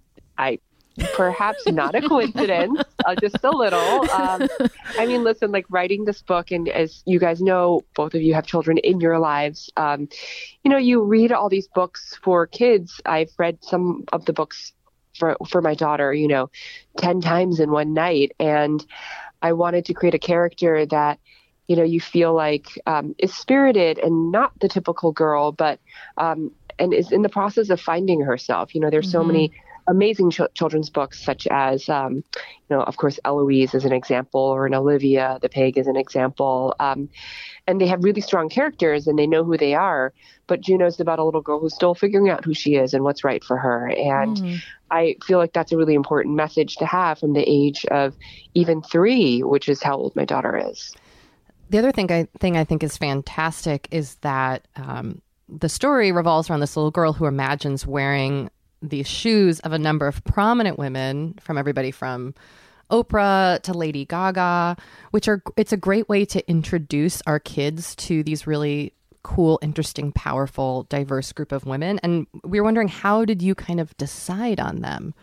H: Perhaps not a coincidence, just a little. Listen, writing this book, and as you guys know, both of you have children in your lives. You read all these books for kids. I've read some of the books for my daughter, 10 times in one night. And I wanted to create a character that, you feel like is spirited and not the typical girl, but and is in the process of finding herself. There's so many amazing children's books, such as, of course, Eloise is an example, or an Olivia the Pig is an example. And they have really strong characters and they know who they are. But Juno's about a little girl who's still figuring out who she is and what's right for her. And I feel like that's a really important message to have from the age of even 3, which is how old my daughter is.
C: The other thing I think is fantastic is that the story revolves around this little girl who imagines wearing these shoes of a number of prominent women, from everybody from Oprah to Lady Gaga, it's a great way to introduce our kids to these really cool, interesting, powerful, diverse group of women. And we were wondering, how did you kind of decide on them?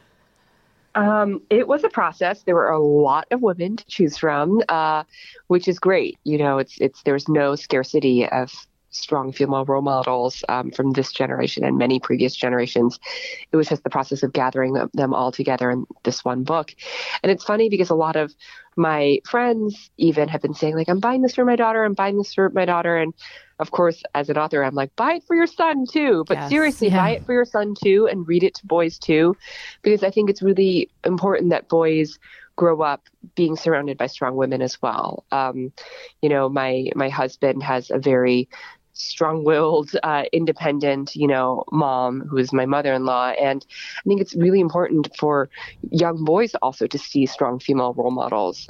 H: It was a process. There were a lot of women to choose from, which is great. There's no scarcity of strong female role models from this generation and many previous generations. It was just the process of gathering them all together in this one book. And it's funny because a lot of my friends even have been saying, like, I'm buying this for my daughter. I'm buying this for my daughter. And of course, as an author, I'm like, buy it for your son too. But seriously, buy it for your son too, and read it to boys too, because I think it's really important that boys grow up being surrounded by strong women as well. My husband has a very strong-willed, independent, mom who is my mother-in-law. And I think it's really important for young boys also to see strong female role models.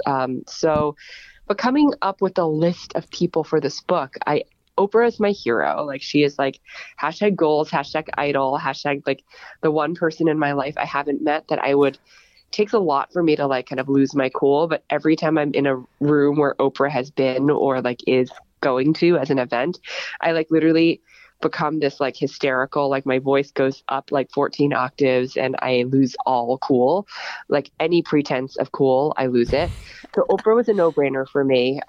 H: But coming up with a list of people for this book, Oprah is my hero. Like, she is like #goals, #idol, like the one person in my life I haven't met that takes a lot for me to like kind of lose my cool. But every time I'm in a room where Oprah has been or like is going to as an event, I like literally become this like hysterical, like my voice goes up like 14 octaves and I lose all cool. Like any pretense of cool, I lose it. So Oprah was a no-brainer for me.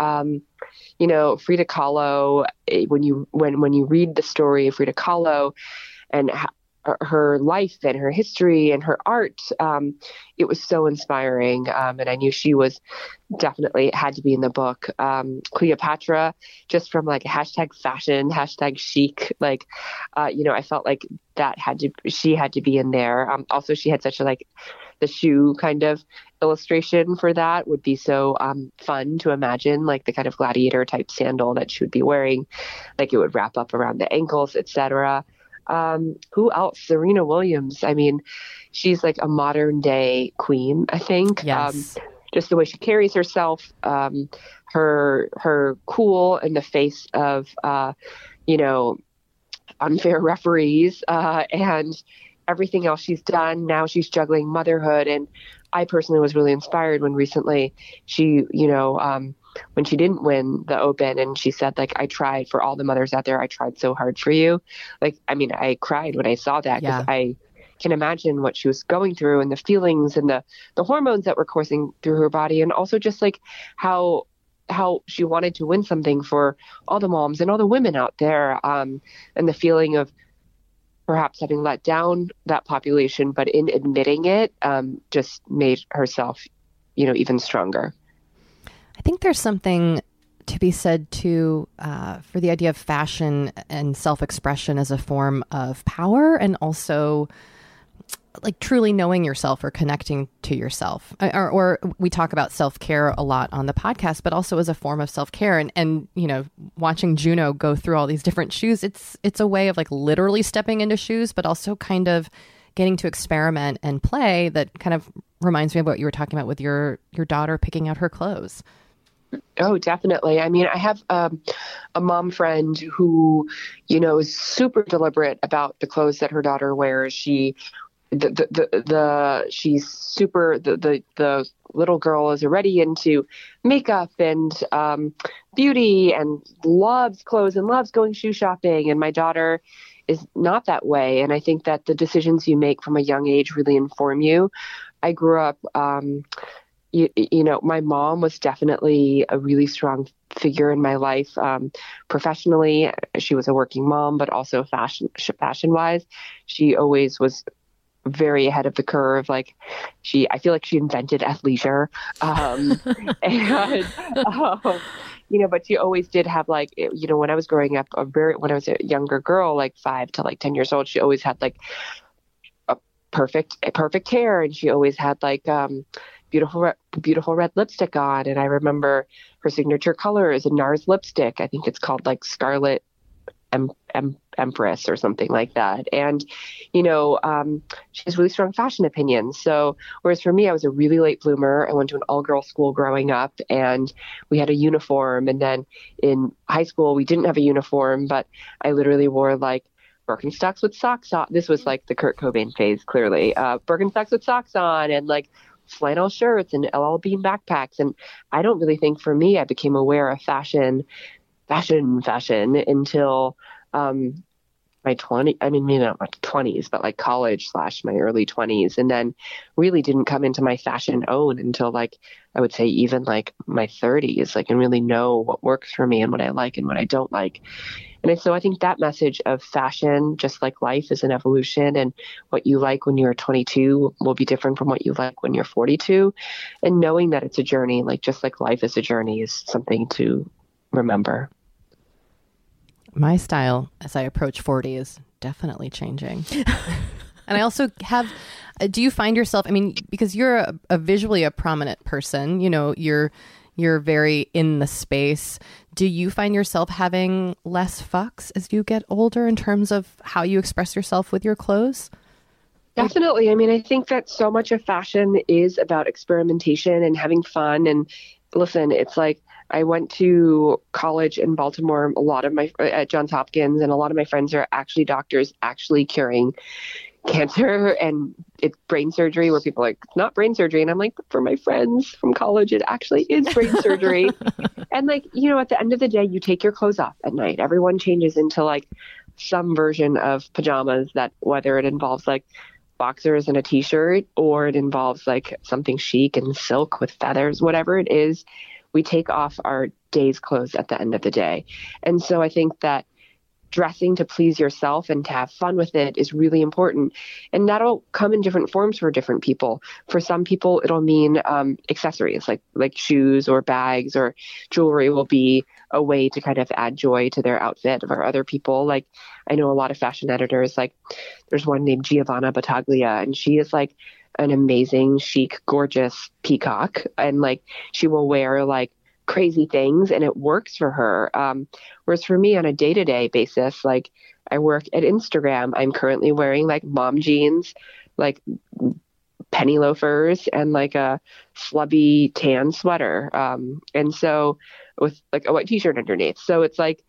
H: Frida Kahlo, when you read the story of Frida Kahlo and her life and her history and her art, it was so inspiring. And I knew she was definitely had to be in the book. Cleopatra, just from like #fashion, #chic, like, I felt like she had to be in there. Also, she had such a like the shoe kind of illustration for that would be so fun to imagine, like the kind of gladiator type sandal that she would be wearing, like it would wrap up around the ankles, etc. Who else? Serena Williams. I mean, she's like a modern day queen, I think.
C: Yes.
H: Just the way she carries herself, her cool in the face of, unfair referees, and everything else she's done. Now she's juggling motherhood. And I personally was really inspired when recently she, when she didn't win the Open and she said, like, I tried for all the mothers out there. I tried so hard for you. Like, I mean, I cried when I saw that because I can imagine what she was going through and the feelings and the hormones that were coursing through her body. And also just like how she wanted to win something for all the moms and all the women out there. And the feeling of perhaps having let down that population, but in admitting it, just made herself, even stronger.
C: I think there's something to be said too for the idea of fashion and self-expression as a form of power, and also like truly knowing yourself or connecting to yourself. Or we talk about self-care a lot on the podcast, but also as a form of self-care. And watching Juno go through all these different shoes, it's a way of like literally stepping into shoes, but also kind of getting to experiment and play. That kind of reminds me of what you were talking about with your daughter picking out her clothes.
H: Oh, definitely. I mean, I have a mom friend who, is super deliberate about the clothes that her daughter wears. She's super, the little girl is already into makeup and beauty and loves clothes and loves going shoe shopping. And my daughter is not that way. And I think that the decisions you make from a young age really inform you. I grew up, my mom was definitely a really strong figure in my life. Professionally, she was a working mom, but also fashion-wise, she always was very ahead of the curve. Like I feel like she invented athleisure. But she always did have like, when I was growing up, when I was a younger girl, like 5 to like 10 years old, she always had like perfect hair. And she always had like, beautiful red lipstick on. And I remember her signature color is a NARS lipstick. I think it's called like Scarlet Empress or something like that. And, she has really strong fashion opinions. So whereas for me, I was a really late bloomer. I went to an all-girl school growing up and we had a uniform. And then in high school, we didn't have a uniform, but I literally wore like Birkenstocks with socks on. This was like the Kurt Cobain phase, clearly. Birkenstocks with socks on and like flannel shirts and LL Bean backpacks. And I don't really think for me, I became aware of fashion until my 20s, but like college / my early 20s. And then really didn't come into my fashion own until like, I would say even like my 30s, like, and really know what works for me and what I like and what I don't like. And so I think that message of fashion, just like life, is an evolution, and what you like when you're 22 will be different from what you like when you're 42. And knowing that it's a journey, like just like life is a journey, is something to remember.
C: My style as I approach 40 is definitely changing. And I also have, do you find yourself, I mean, because you're a visually a prominent person, you're very in the space. Do you find yourself having less fucks as you get older in terms of how you express yourself with your clothes?
H: Definitely. I mean, I think that so much of fashion is about experimentation and having fun. And listen, it's like, I went to college in Baltimore, at Johns Hopkins, and a lot of my friends are actually doctors, actually curing cancer, and it's brain surgery, where people are like, it's not brain surgery. And I'm like, for my friends from college, it actually is brain surgery. And like, at the end of the day, you take your clothes off at night. Everyone changes into like some version of pajamas, that whether it involves like boxers and a t-shirt, or it involves like something chic and silk with feathers, whatever it is, we take off our day's clothes at the end of the day. And so I think that dressing to please yourself and to have fun with it is really important. And that'll come in different forms for different people. For some people, it'll mean accessories like shoes or bags or jewelry will be a way to kind of add joy to their outfit. For other people, like I know a lot of fashion editors, like there's one named Giovanna Battaglia, and she is like an amazing, chic, gorgeous peacock. And like, she will wear like crazy things and it works for her. Whereas for me on a day-to-day basis, like I work at Instagram, I'm currently wearing like mom jeans, like penny loafers, and like a slubby tan sweater. And so with like a white t-shirt underneath. So it's like,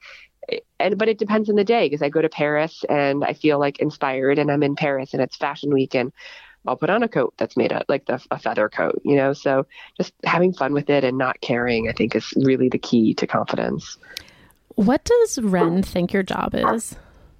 H: but it depends on the day, because I go to Paris and I feel like inspired, and I'm in Paris and it's fashion week, and I'll put on a coat that's made of like a feather coat, so just having fun with it and not caring, I think, is really the key to confidence.
D: What does Ren think your job is?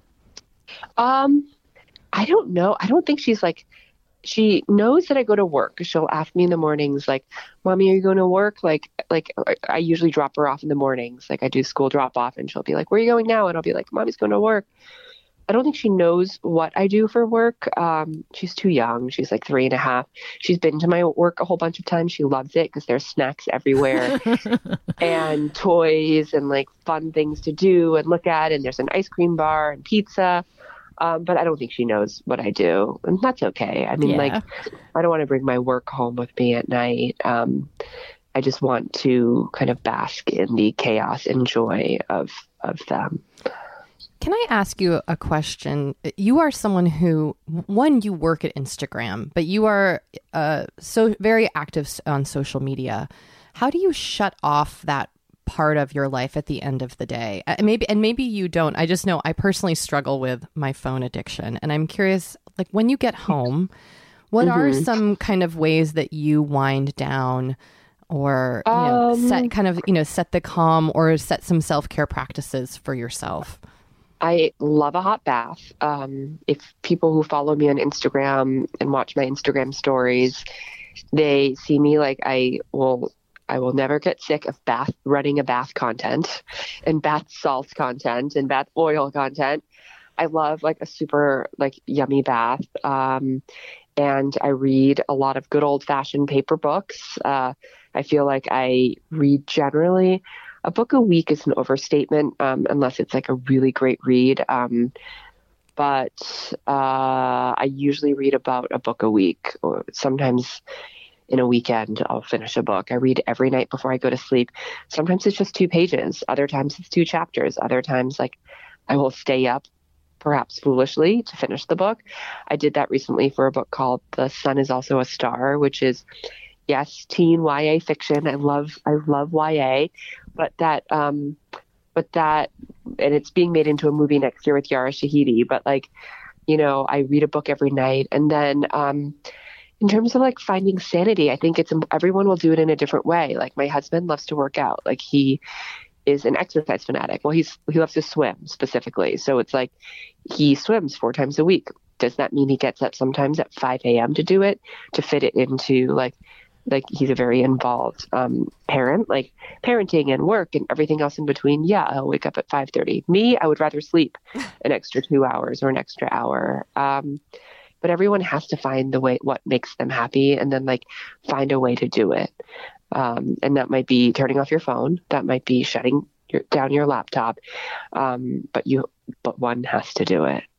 H: I don't know. I don't think she knows that I go to work. She'll ask me in the mornings, like, Mommy, are you going to work? Like I usually drop her off in the mornings. Like I do school drop off, and she'll be like, where are you going now? And I'll be like, Mommy's going to work. I don't think she knows what I do for work. She's too young. She's like 3.5. She's been to my work a whole bunch of times. She loves it because there's snacks everywhere and toys and like fun things to do and look at. And there's an ice cream bar and pizza. But I don't think she knows what I do. And that's okay. I mean, like, I don't want to bring my work home with me at night. I just want to kind of bask in the chaos and joy of them.
C: Can I ask you a question? You are someone who, you work at Instagram, but you are so very active on social media. How do you shut off that part of your life at the end of the day? Maybe you don't. I just know I personally struggle with my phone addiction, and I'm curious, like when you get home, what are some kind of ways that you wind down, or set the calm, or set some self-care practices for yourself?
H: I love a hot bath. If people who follow me on Instagram and watch my Instagram stories, they see me like I will never get sick of running a bath content and bath salt content and bath oil content. I love like a super like yummy bath. And I read a lot of good old fashioned paper books. I feel like I read generally. A book a week is an overstatement, unless it's like a really great read. but I usually read about a book a week, or sometimes in a weekend I'll finish a book. I read every night before I go to sleep. Sometimes it's just 2 pages. Other times it's 2 chapters. Other times, like, I will stay up, perhaps foolishly, to finish the book. I did that recently for a book called The Sun Is Also a Star, which is, yes, teen YA fiction. I love YA, but that, and it's being made into a movie next year with Yara Shahidi. But, like, you know, I read a book every night. And then, in terms of, like, finding sanity, I think everyone will do it in a different way. Like, my husband loves to work out. Like, he is an exercise fanatic. Well, he loves to swim specifically. So it's like he swims 4 times a week. Does that mean he gets up sometimes at 5 a.m. to do it, to fit it into like he's a very involved parent, like parenting and work and everything else in between. Yeah, I'll wake up at 5:30. Me, I would rather sleep an extra 2 hours or an extra hour. But everyone has to find the way, what makes them happy, and then, like, find a way to do it. And that might be turning off your phone. That might be shutting down your laptop. But one has to do it.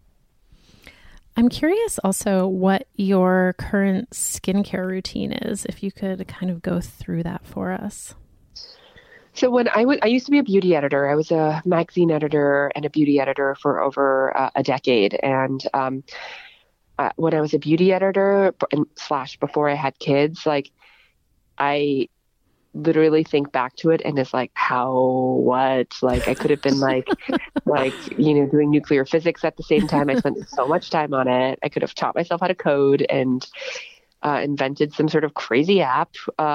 D: I'm curious also what your current skincare routine is, if you could kind of go through that for us.
H: So when I used to be a beauty editor. I was a magazine editor and a beauty editor for over a decade. And when I was a beauty editor / before I had kids, like, I literally think back to it and it's like, what? Like, I could have been like, you know, doing nuclear physics at the same time. I spent so much time on it. I could have taught myself how to code and invented some sort of crazy app.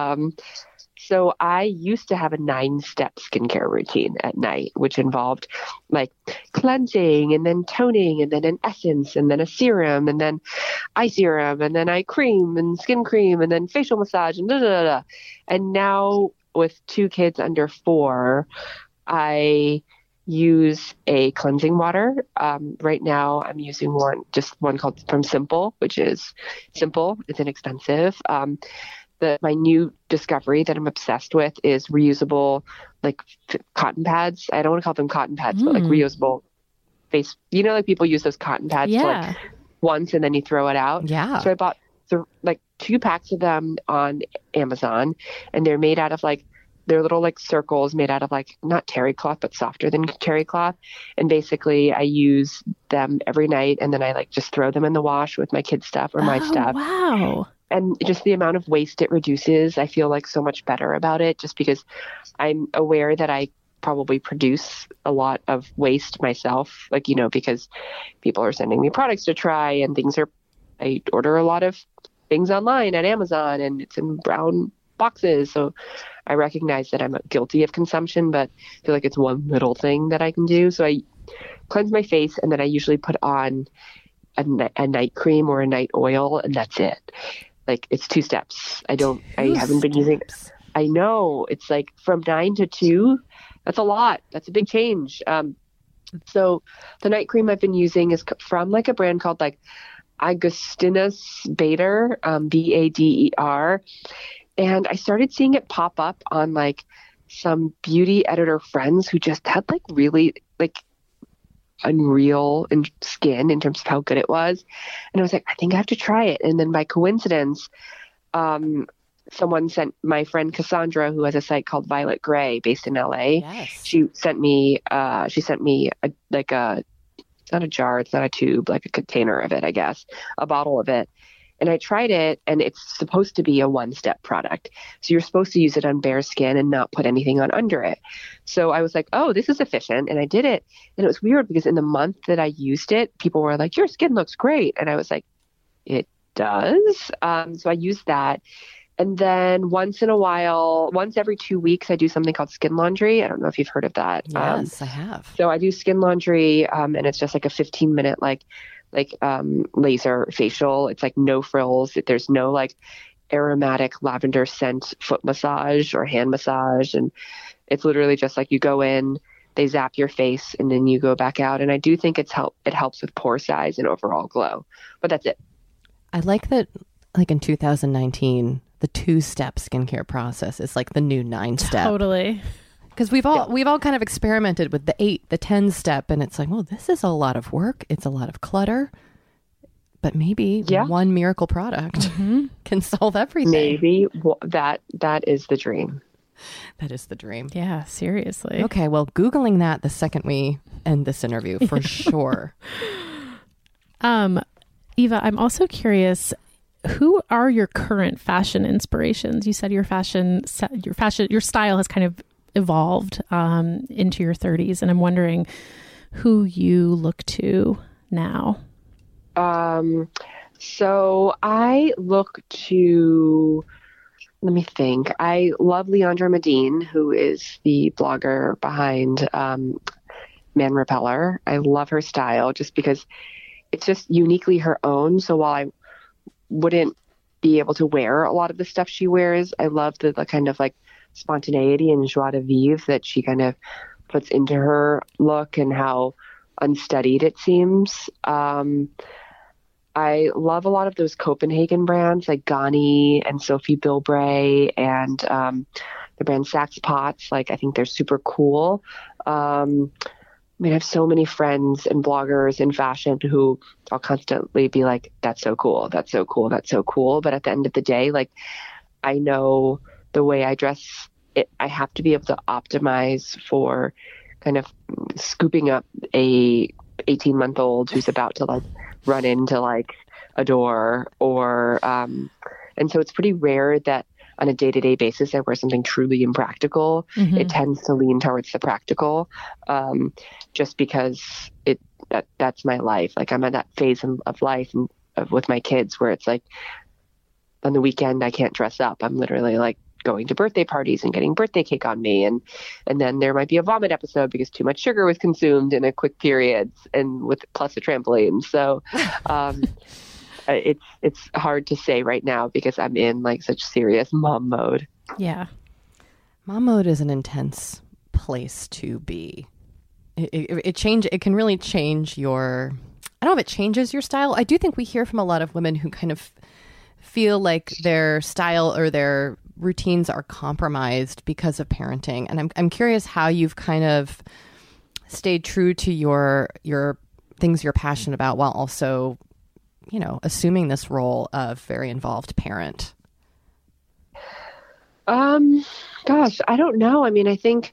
H: So I used to have a 9-step skincare routine at night, which involved, like, cleansing and then toning and then an essence and then a serum and then eye serum and then eye cream and skin cream and then facial massage and da da da. And now with 2 kids under 4, I use a cleansing water. Right now I'm using one called from Simple, which is simple. It's inexpensive. My new discovery that I'm obsessed with is reusable, like, cotton pads. I don't want to call them cotton pads, but like reusable face. You know, like, people use those cotton pads to, like, once and then you throw it out.
C: Yeah.
H: So I bought 2 packs of them on Amazon, and they're made out of, like, they're little, like, circles made out of, like, not terry cloth, but softer than terry cloth. And basically I use them every night, and then I, like, just throw them in the wash with my kids' stuff or my stuff.
D: Wow.
H: And just the amount of waste it reduces, I feel like so much better about it, just because I'm aware that I probably produce a lot of waste myself, like, you know, because people are sending me products to try and I order a lot of things online at Amazon and it's in brown boxes. So I recognize that I'm guilty of consumption, but I feel like it's one little thing that I can do. So I cleanse my face, and then I usually put on a night cream or a night oil, and that's it. Like, it's 2 steps. I haven't been using it. I know, it's like from 9 to 2. That's a lot. That's a big change. So the night cream I've been using is from, like, a brand called, like, Augustinus Bader, Bader. And I started seeing it pop up on, like, some beauty editor friends who just had, like, really, like, unreal in skin in terms of how good it was. And I was like, I think I have to try it. And then by coincidence, someone sent my friend Cassandra, who has a site called Violet Grey based in LA.
C: Yes.
H: She sent me not a jar, it's not a tube, like a container of it, I guess, a bottle of it. And I tried it, and it's supposed to be a 1-step product. So you're supposed to use it on bare skin and not put anything on under it. So I was like, oh, this is efficient. And I did it. And it was weird because in the month that I used it, people were like, your skin looks great. And I was like, it does. So I used that. And then once every 2 weeks, I do something called skin laundry. I don't know if you've heard of that.
C: Yes, I have.
H: So I do skin laundry, and it's just like a 15-minute, like laser facial. It's like no frills. There's no, like, aromatic lavender scent foot massage or hand massage. And it's literally just like you go in, they zap your face, and then you go back out. And I do think it helps with pore size and overall glow. But that's it.
C: I like that, like, in 2019, the 2-step skincare process is like the new 9-step.
D: Totally.
C: Because we've all kind of experimented with the 8, the 10 step, and it's like, well, this is a lot of work. It's a lot of clutter. But maybe one miracle product can solve everything.
H: Maybe that is the dream.
C: That is the dream.
D: Yeah, seriously.
C: Okay, well, Googling that the second we end this interview for sure.
D: Eva, I'm also curious, who are your current fashion inspirations? You said your style has kind of evolved into your 30s, and I'm wondering who you look to now.
H: So I look to, let me think. I love Leandra Medine, who is the blogger behind Man Repeller. I love her style just because it's just uniquely her own. So while I wouldn't be able to wear a lot of the stuff she wears, I love the kind of like spontaneity and joie de vivre that she kind of puts into her look and how unstudied it seems. I love a lot of those Copenhagen brands like Ganni and Sophie Bilbray and the brand Saks Potts. Like, I think they're super cool. I have so many friends and bloggers in fashion who I'll constantly be like, that's so cool. That's so cool. That's so cool. But at the end of the day, like, I know the way I dress, I have to be able to optimize for kind of scooping up a 18-month-old who's about to like run into like a door or and so it's pretty rare that on a day-to-day basis I wear something truly impractical. It tends to lean towards the practical just because that's my life. Like, I'm at that phase of life and with my kids where it's like on the weekend I can't dress up. I'm literally like going to birthday parties and getting birthday cake on me. And then there might be a vomit episode because too much sugar was consumed in a quick period and with plus a trampoline. So it's hard to say right now because I'm in like such serious mom mode.
D: Yeah.
C: Mom mode is an intense place to be. It can really change your, I don't know if it changes your style. I do think we hear from a lot of women who kind of feel like their style or their routines are compromised because of parenting. And I'm curious how you've kind of stayed true to your things you're passionate about while also, you know, assuming this role of very involved parent.
H: Gosh, I don't know. I mean, I think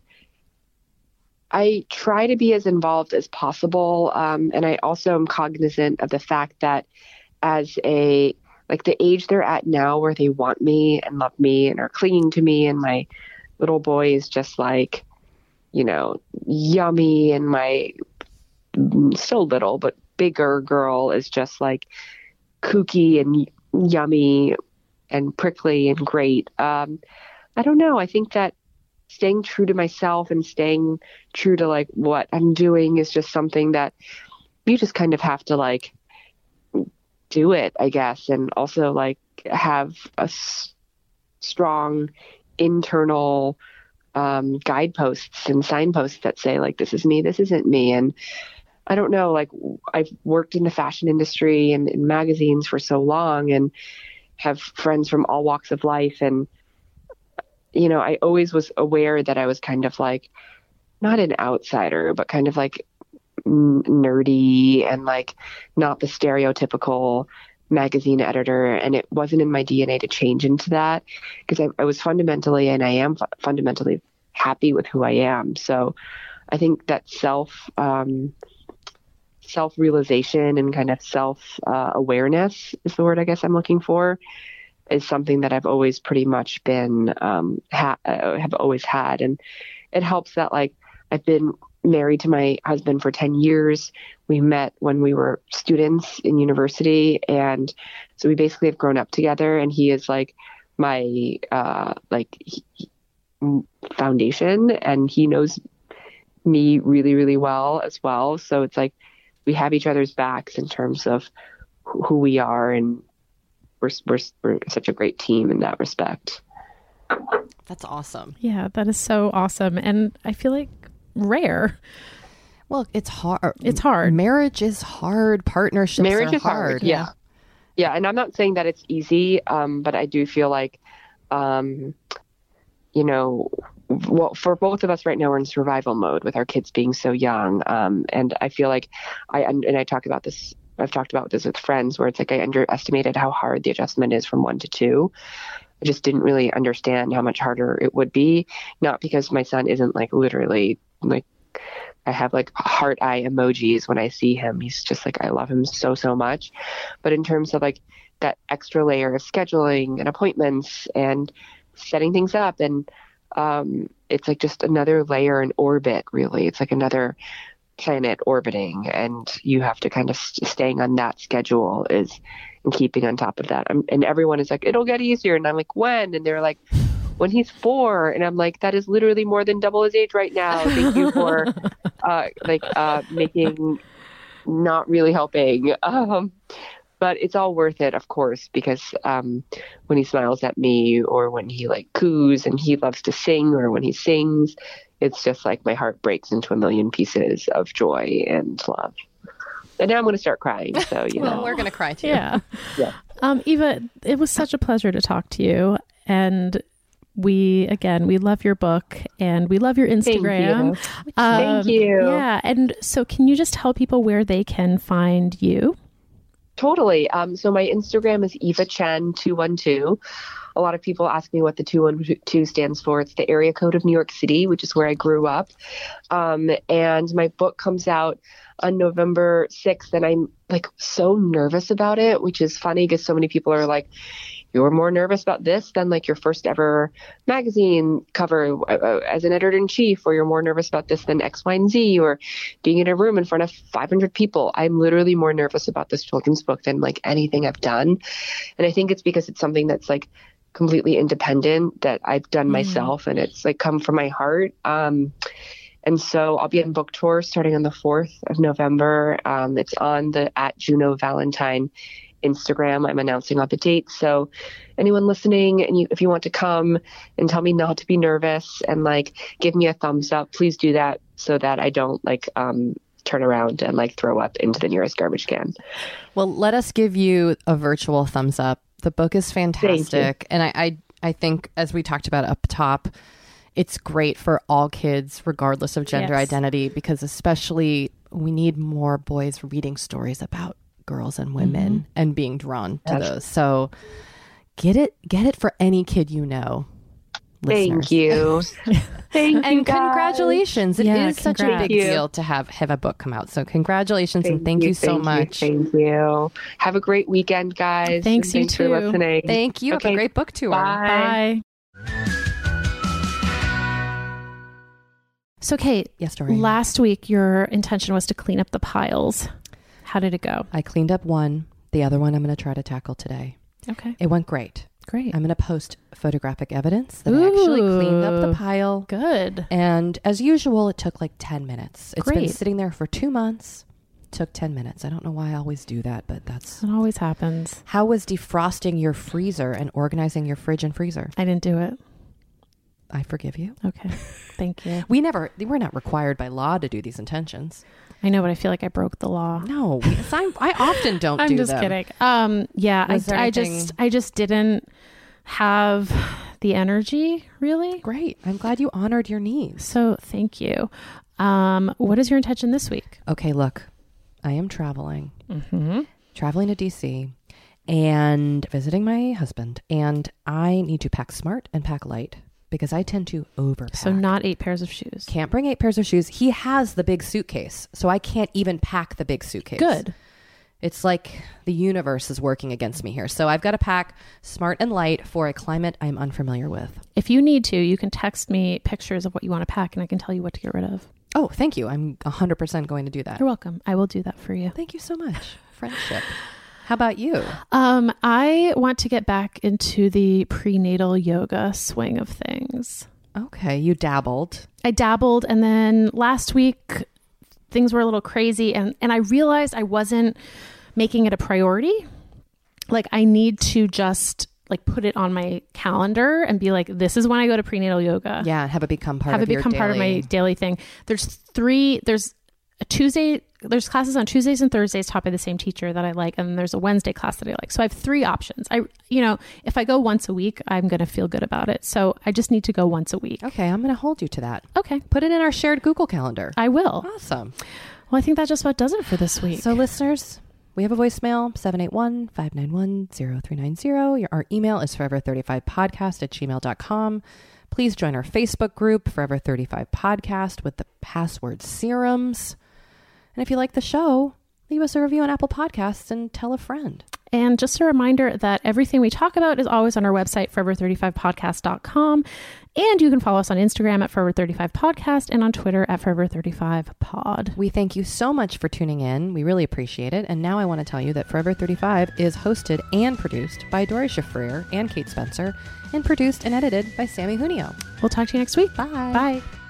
H: I try to be as involved as possible. And I also am cognizant of the fact that as like the age they're at now where they want me and love me and are clinging to me, and my little boy is just like, you know, yummy, and my still little but bigger girl is just like kooky and yummy and prickly and great. I don't know. I think that staying true to myself and staying true to like what I'm doing is just something that you just kind of have to like do it, I guess. And also like have a strong internal guideposts and signposts that say like, this is me, this isn't me. And I don't know, like I've worked in the fashion industry and in magazines for so long and have friends from all walks of life. And, you know, I always was aware that I was kind of like, not an outsider, but kind of like nerdy and like not the stereotypical magazine editor. And it wasn't in my DNA to change into that because I was fundamentally, and I am fundamentally happy with who I am. So I think that self-realization and kind of self-awareness is the word I guess I'm looking for, is something that I've always pretty much been, have always had. And it helps that like I've been married to my husband for 10 years. We met when we were students in university. And so we basically have grown up together, and he is like my, foundation, and he knows me really, really well as well. So it's like, we have each other's backs in terms of who we are. And we're such a great team in that respect.
C: That's awesome.
D: Yeah, that is so awesome. And I feel like rare.
C: Well, it's hard.
D: It's hard.
C: Marriage is hard. Partnerships are hard.
H: Yeah. Yeah. And I'm not saying that it's easy, but I do feel like you know, well, for both of us right now, we're in survival mode with our kids being so young. And I feel like I talk about this, I've talked about this with friends where it's like I underestimated how hard the adjustment is from 1 to 2. I just didn't really understand how much harder it would be. Not because my son isn't like literally like, I have like heart eye emojis when I see him. He's just like, I love him so, so much. But in terms of like that extra layer of scheduling and appointments and setting things up, and it's like just another layer in orbit, really. It's like another planet orbiting, and you have to kind of staying on that schedule and keeping on top of that. And everyone is like, it'll get easier. And I'm like, when? And they're like, when he's 4. And I'm like, that is literally more than double his age right now. Thank you for making, not really helping. But it's all worth it, of course, because when he smiles at me, or when he like coos and he loves to sing, or when he sings, it's just like my heart breaks into a million pieces of joy and love. And now I'm going to start crying. So, you know.
C: We're going to cry too.
D: Yeah.
H: Yeah.
D: Eva, it was such a pleasure to talk to you. And we love your book and we love your Instagram.
H: Thank you.
D: Yeah. And so can you just tell people where they can find you?
H: Totally. So my Instagram is Eva Chen 212. A lot of people ask me what the 212 stands for. It's the area code of New York City, which is where I grew up. And my book comes out on November 6th. And I'm like so nervous about it, which is funny because so many people are like, you're more nervous about this than like your first ever magazine cover as an editor-in-chief, or you're more nervous about this than X, Y, and Z, or being in a room in front of 500 people. I'm literally more nervous about this children's book than like anything I've done. And I think it's because it's something that's like completely independent that I've done myself, and it's like come from my heart. And so I'll be on book tour starting on the 4th of November. It's on the @JunoValentine Instagram. I'm announcing all the dates. So anyone listening, and if you want to come and tell me not to be nervous and like give me a thumbs up, please do that so that I don't like turn around and like throw up into the nearest garbage can.
C: Well, let us give you a virtual thumbs up. The book is fantastic. And I think, as we talked about up top, it's great for all kids, regardless of gender identity, because especially we need more boys reading stories about girls and women and being drawn to those. So get it for any kid you know.
H: Thank you. Thank you.
C: And congratulations. It is such a big
H: you.
C: deal to have a book come out. So congratulations and thank you so much.
H: Thank you. Have a great weekend, guys.
D: Thanks, you
H: for
D: too.
H: listening.
C: Thank you.
H: Okay.
C: Have a great book tour.
H: Bye.
D: So Kate,
C: Yes, Doreen.
D: last week your intention was to clean up the piles. How did it go?
C: I cleaned up one. The other one I'm going to try to tackle today.
D: Okay.
C: It went great.
D: Great.
C: I'm going to post photographic evidence that I actually cleaned up the pile.
D: Good.
C: And as usual, it took like 10 minutes. It's been
D: Great.
C: sitting there for 2 months. Took 10 minutes. I don't know why I always do that, but that's...
D: It always happens.
C: How was defrosting your freezer and organizing your fridge and freezer?
D: I didn't do it.
C: I forgive you.
D: Okay. Thank you.
C: We're not required by law to do these intentions.
D: I know, but I feel like I broke the law.
C: No, I often don't
D: I'm
C: do
D: just
C: them.
D: kidding. Yeah,
C: Was there
D: I
C: anything-
D: just didn't have the energy, really.
C: Great. I'm glad you honored your needs.
D: So thank you. What is your intention this week?
C: Okay, look, I am traveling to DC and visiting my husband, and I need to pack smart and pack light because I tend to overpack.
D: So not 8 pairs of shoes.
C: Can't bring 8 pairs of shoes. He has the big suitcase, so I can't even pack the big suitcase.
D: Good.
C: It's like the universe is working against me here. So I've got to pack smart and light for a climate I'm unfamiliar with.
D: If you need to, you can text me pictures of what you want to pack and I can tell you what to get rid of.
C: Oh, thank you. I'm 100% going to do that.
D: You're welcome. I will do that for you.
C: Thank you so much. Friendship. How about you?
D: I want to get back into the prenatal yoga swing of things.
C: Okay, you dabbled.
D: I dabbled, and then last week things were a little crazy, and I realized I wasn't making it a priority. Like, I need to just like put it on my calendar and be like, this is when I go to prenatal yoga.
C: Yeah, have it become part
D: have
C: of
D: it become part of my daily thing. There's a Tuesday, there's classes on Tuesdays and Thursdays taught by the same teacher that I like. And then there's a Wednesday class that I like. So I have 3 options. If I go once a week, I'm going to feel good about it. So I just need to go once a week.
C: Okay. I'm going to hold you to that.
D: Okay.
C: Put it in our shared Google Calendar.
D: I will.
C: Awesome.
D: Well, I think that just about does it for this week.
C: So listeners, we have a voicemail, 781-591-0390. Our email is forever35podcast@gmail.com. Please join our Facebook group, Forever 35 Podcast, with the password serums. And if you like the show, leave us a review on Apple Podcasts and tell a friend.
D: And just a reminder that everything we talk about is always on our website, forever35podcast.com. And you can follow us on Instagram at Forever35Podcast and on Twitter at Forever35Pod.
C: We thank you so much for tuning in. We really appreciate it. And now I want to tell you that Forever 35 is hosted and produced by Dory Shafrir and Kate Spencer, and produced and edited by Sammy Junio.
D: We'll talk to you next week.
C: Bye.
D: Bye.